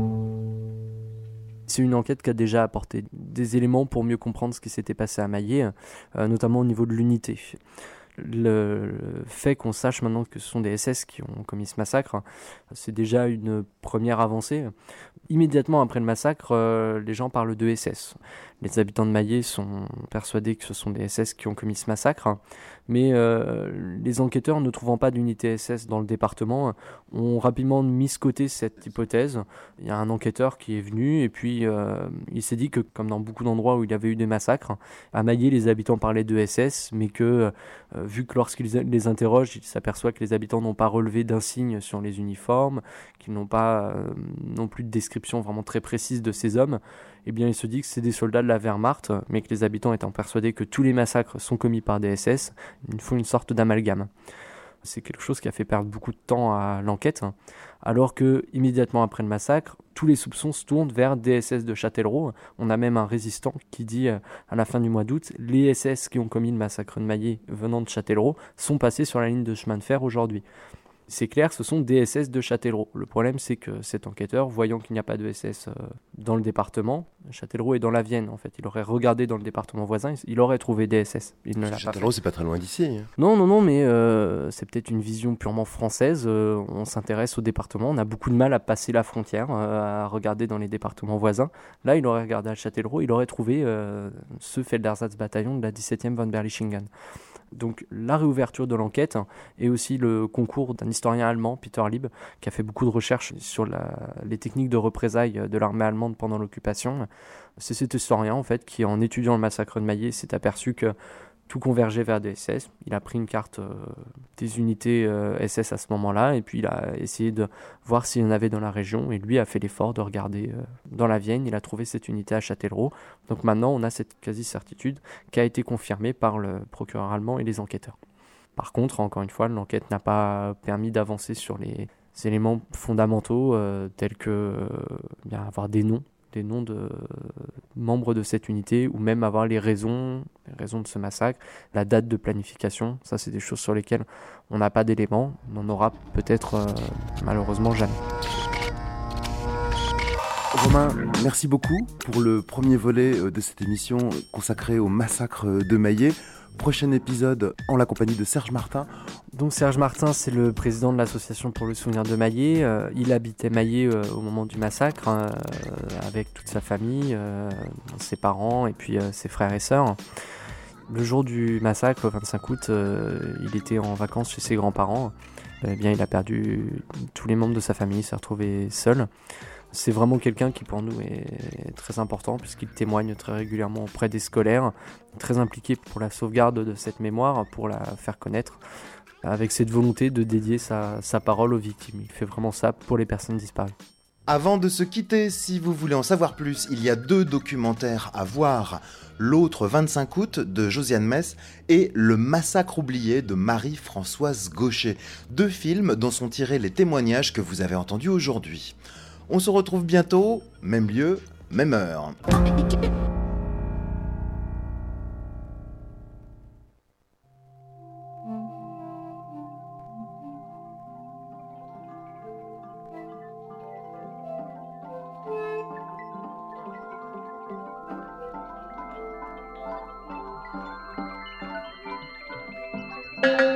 C'est une enquête qui a déjà apporté des éléments pour mieux comprendre ce qui s'était passé à Maillé, notamment au niveau de l'unité. Le fait qu'on sache maintenant que ce sont des SS qui ont commis ce massacre, c'est déjà une première avancée. Immédiatement après le massacre, les gens parlent de SS. Les habitants de Maillé sont persuadés que ce sont des SS qui ont commis ce massacre, mais les enquêteurs, ne trouvant pas d'unité SS dans le département, ont rapidement mis de côté cette hypothèse. Il y a un enquêteur qui est venu et puis il s'est dit que, comme dans beaucoup d'endroits où il y avait eu des massacres, à Maillé, les habitants parlaient de SS, mais que vu que lorsqu'ils les interrogent, ils s'aperçoivent que les habitants n'ont pas relevé d'insignes sur les uniformes, qu'ils n'ont pas non plus de description vraiment très précise de ces hommes, eh bien il se dit que c'est des soldats de la Wehrmacht, mais que les habitants étant persuadés que tous les massacres sont commis par des SS, il faut une sorte d'amalgame. C'est quelque chose qui a fait perdre beaucoup de temps à l'enquête, alors que immédiatement après le massacre, tous les soupçons se tournent vers des SS de Châtellerault. On a même un résistant qui dit à la fin du mois d'août, les SS qui ont commis le massacre de Maillé venant de Châtellerault sont passés sur la ligne de chemin de fer aujourd'hui. C'est clair, ce sont des SS de Châtellerault. Le problème, c'est que cet enquêteur, voyant qu'il n'y a pas de SS dans le département, Châtellerault est dans la Vienne, en fait. Il aurait regardé dans le département voisin, il aurait trouvé des SS. Il ne l'a pas fait. Châtellerault, c'est pas très loin d'ici. Hein. Non, mais c'est peut-être une vision purement française. On s'intéresse au département, on a beaucoup de mal à passer la frontière, à regarder dans les départements voisins. Là, il aurait regardé à Châtellerault, il aurait trouvé ce Feldersatzbataillon de la 17e von Berlichingen. Donc la réouverture de l'enquête et aussi le concours d'un historien allemand, Peter Lieb, qui a fait beaucoup de recherches sur les techniques de représailles de l'armée allemande pendant l'occupation. C'est cet historien en fait qui, en étudiant le massacre de Maillé, s'est aperçu que tout convergeait vers des SS. Il a pris une carte des unités SS à ce moment-là et puis il a essayé de voir s'il y en avait dans la région et lui a fait l'effort de regarder dans la Vienne. Il a trouvé cette unité à Châtellerault. Donc maintenant on a cette quasi-certitude qui a été confirmée par le procureur allemand et les enquêteurs. Par contre, encore une fois, l'enquête n'a pas permis d'avancer sur les éléments fondamentaux tels que avoir des noms de membres de cette unité ou même avoir les raisons de ce massacre, la date de planification. Ça, c'est des choses sur lesquelles on n'a pas d'éléments. On n'en aura peut-être malheureusement jamais. Romain, merci beaucoup pour le premier volet de cette émission consacrée au massacre de Maillé. Prochain épisode en la compagnie de Serge Martin. Donc Serge Martin, c'est le président de l'association pour le souvenir de Maillé. Il habitait Maillé au moment du massacre avec toute sa famille, ses parents et puis ses frères et sœurs. Le jour du massacre, le 25 août, il était en vacances chez ses grands-parents. Eh bien, il a perdu tous les membres de sa famille, il s'est retrouvé seul. C'est vraiment quelqu'un qui pour nous est très important puisqu'il témoigne très régulièrement auprès des scolaires, très impliqué pour la sauvegarde de cette mémoire, pour la faire connaître, avec cette volonté de dédier sa parole aux victimes. Il fait vraiment ça pour les personnes disparues. Avant de se quitter, si vous voulez en savoir plus, il y a 2 documentaires à voir. L'autre 25 août de Josiane Mess et Le massacre oublié de Marie-Françoise Gaucher. 2 films dont sont tirés les témoignages que vous avez entendus aujourd'hui. On se retrouve bientôt, même lieu, même heure. Thank you.